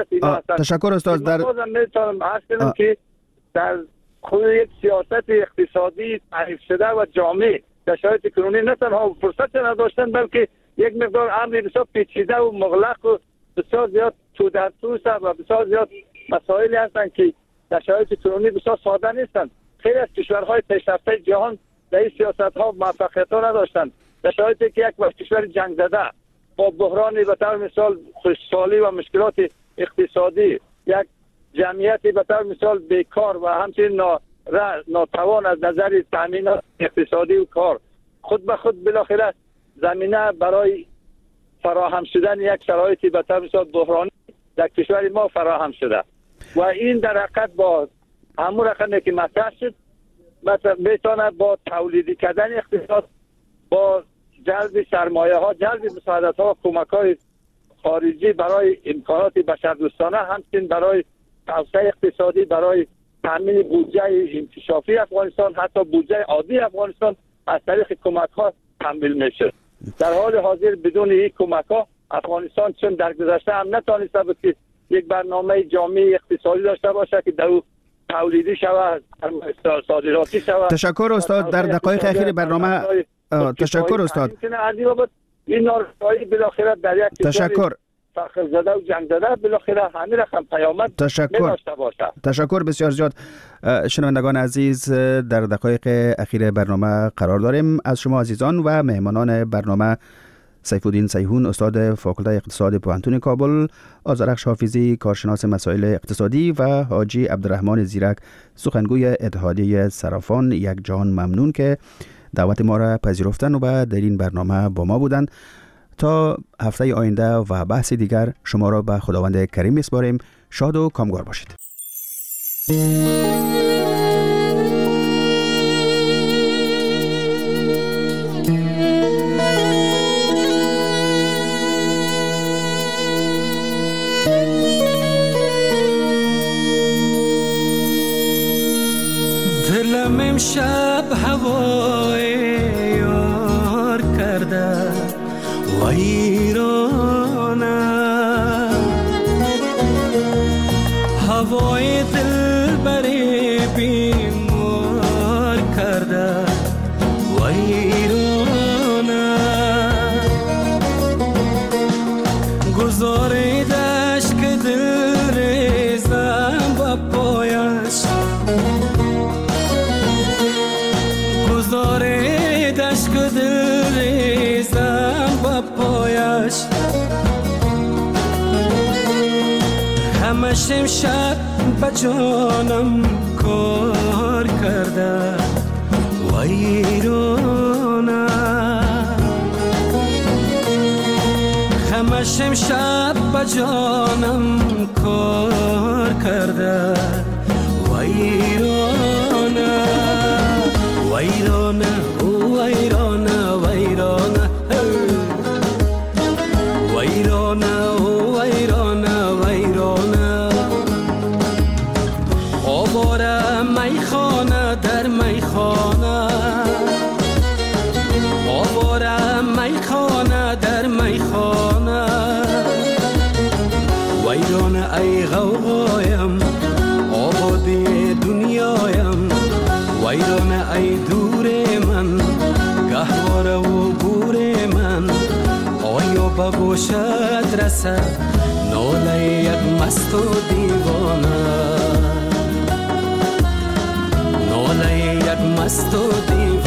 تشکر استاد. در میتونم عرض کنم که در خود یک سیاست اقتصادی تعریف شده و جامع در شرایط کنونی نه تنها فرصت نداشتن بلکه یک مقدار امر بسیار پیچیده و مغلق و بسیار زیاد تو در توست و بسیار زیاد مسائلی هستند که در شرایط کنونی بسیار ساده نیستند. خیلی از کشورهای پیشرفته جهان در این سیاست‌ها موفقیت‌ها نداشتند. در شرایطی که یک کشور جنگ زده با بحرانی به طور مثال خوشحالی و مشکلات اقتصادی، یک جمعیتی به طور مثال بیکار و همچنین ناتوان از نظر تامینات اقتصادی و کار، خود به خود بالاخره زمینه برای فراهم شدن یک شرایطی به طور مثال بحرانی در کشور ما فراهم شده و این در حقیقت با همون رقمی که مطرح شد مثلا میتونه با تولیدی کردن اقتصاد، با جلب سرمایه ها، جلب مساعدت ها و کمک های خارجی برای امکانات بشردوستانه، همچنین برای توسعه اقتصادی، برای تامین بودجه انکشافی افغانستان، حتی بودجه عادی افغانستان از طریق کمک ها تمویل میشه. در حال حاضر بدون این کمک ها افغانستان چون در گذشته هم نتونسته بود که یک برنامه جامع اقتصادی داشته باشه که در او تولیدی شود، صادراتی شود. تشکر استاد. در دقایق اخیر برنامه تشکر استاد. این نارسایی بالاخره در یک تشکر فخر زده و جنگ زده بالاخره همین رقم پیامد داشته باشه. تشکر بسیار زیاد. شنوندگان عزیز، در دقایق اخیر برنامه قرار داریم. از شما عزیزان و مهمانان برنامه سیفالدین سیحون، استاد فاکولته اقتصاد پوهنتون کابل، آذرخش حافظی، کارشناس مسائل اقتصادی و حاجی عبدالرحمن زیرک، سخنگوی اتحادیه صرافان، یک جهان ممنون که دعوت ما را پذیرفتن و در این برنامه با ما بودند. تا هفته آینده و بحث دیگر شما را به خداوند کریم میسپاریم. شاد و کامگار باشید. دلم امشب هوای یار کرده ویرانه، هوای دل بری بیمار کرده ویرانه، گذاریدش که دل ریزم با پایش، گذاریدش که دل ریزم با پایش، همش امشب به جانم کار کرده ویرانه، همش امشب به جانم کار کرده ویرانه، ویرانه ویرانه ویرانه ویرانه ویرانه ویرانه، آواره میخانه در میخانه، آواره میخانه در میخانه، ویرانه ای غوغایم آبادی دنیایم، ویرانه ای دور من گهواره و گور من، آیا به گوشت رسد ناله یک مست و دیوانه، ناله یک مست و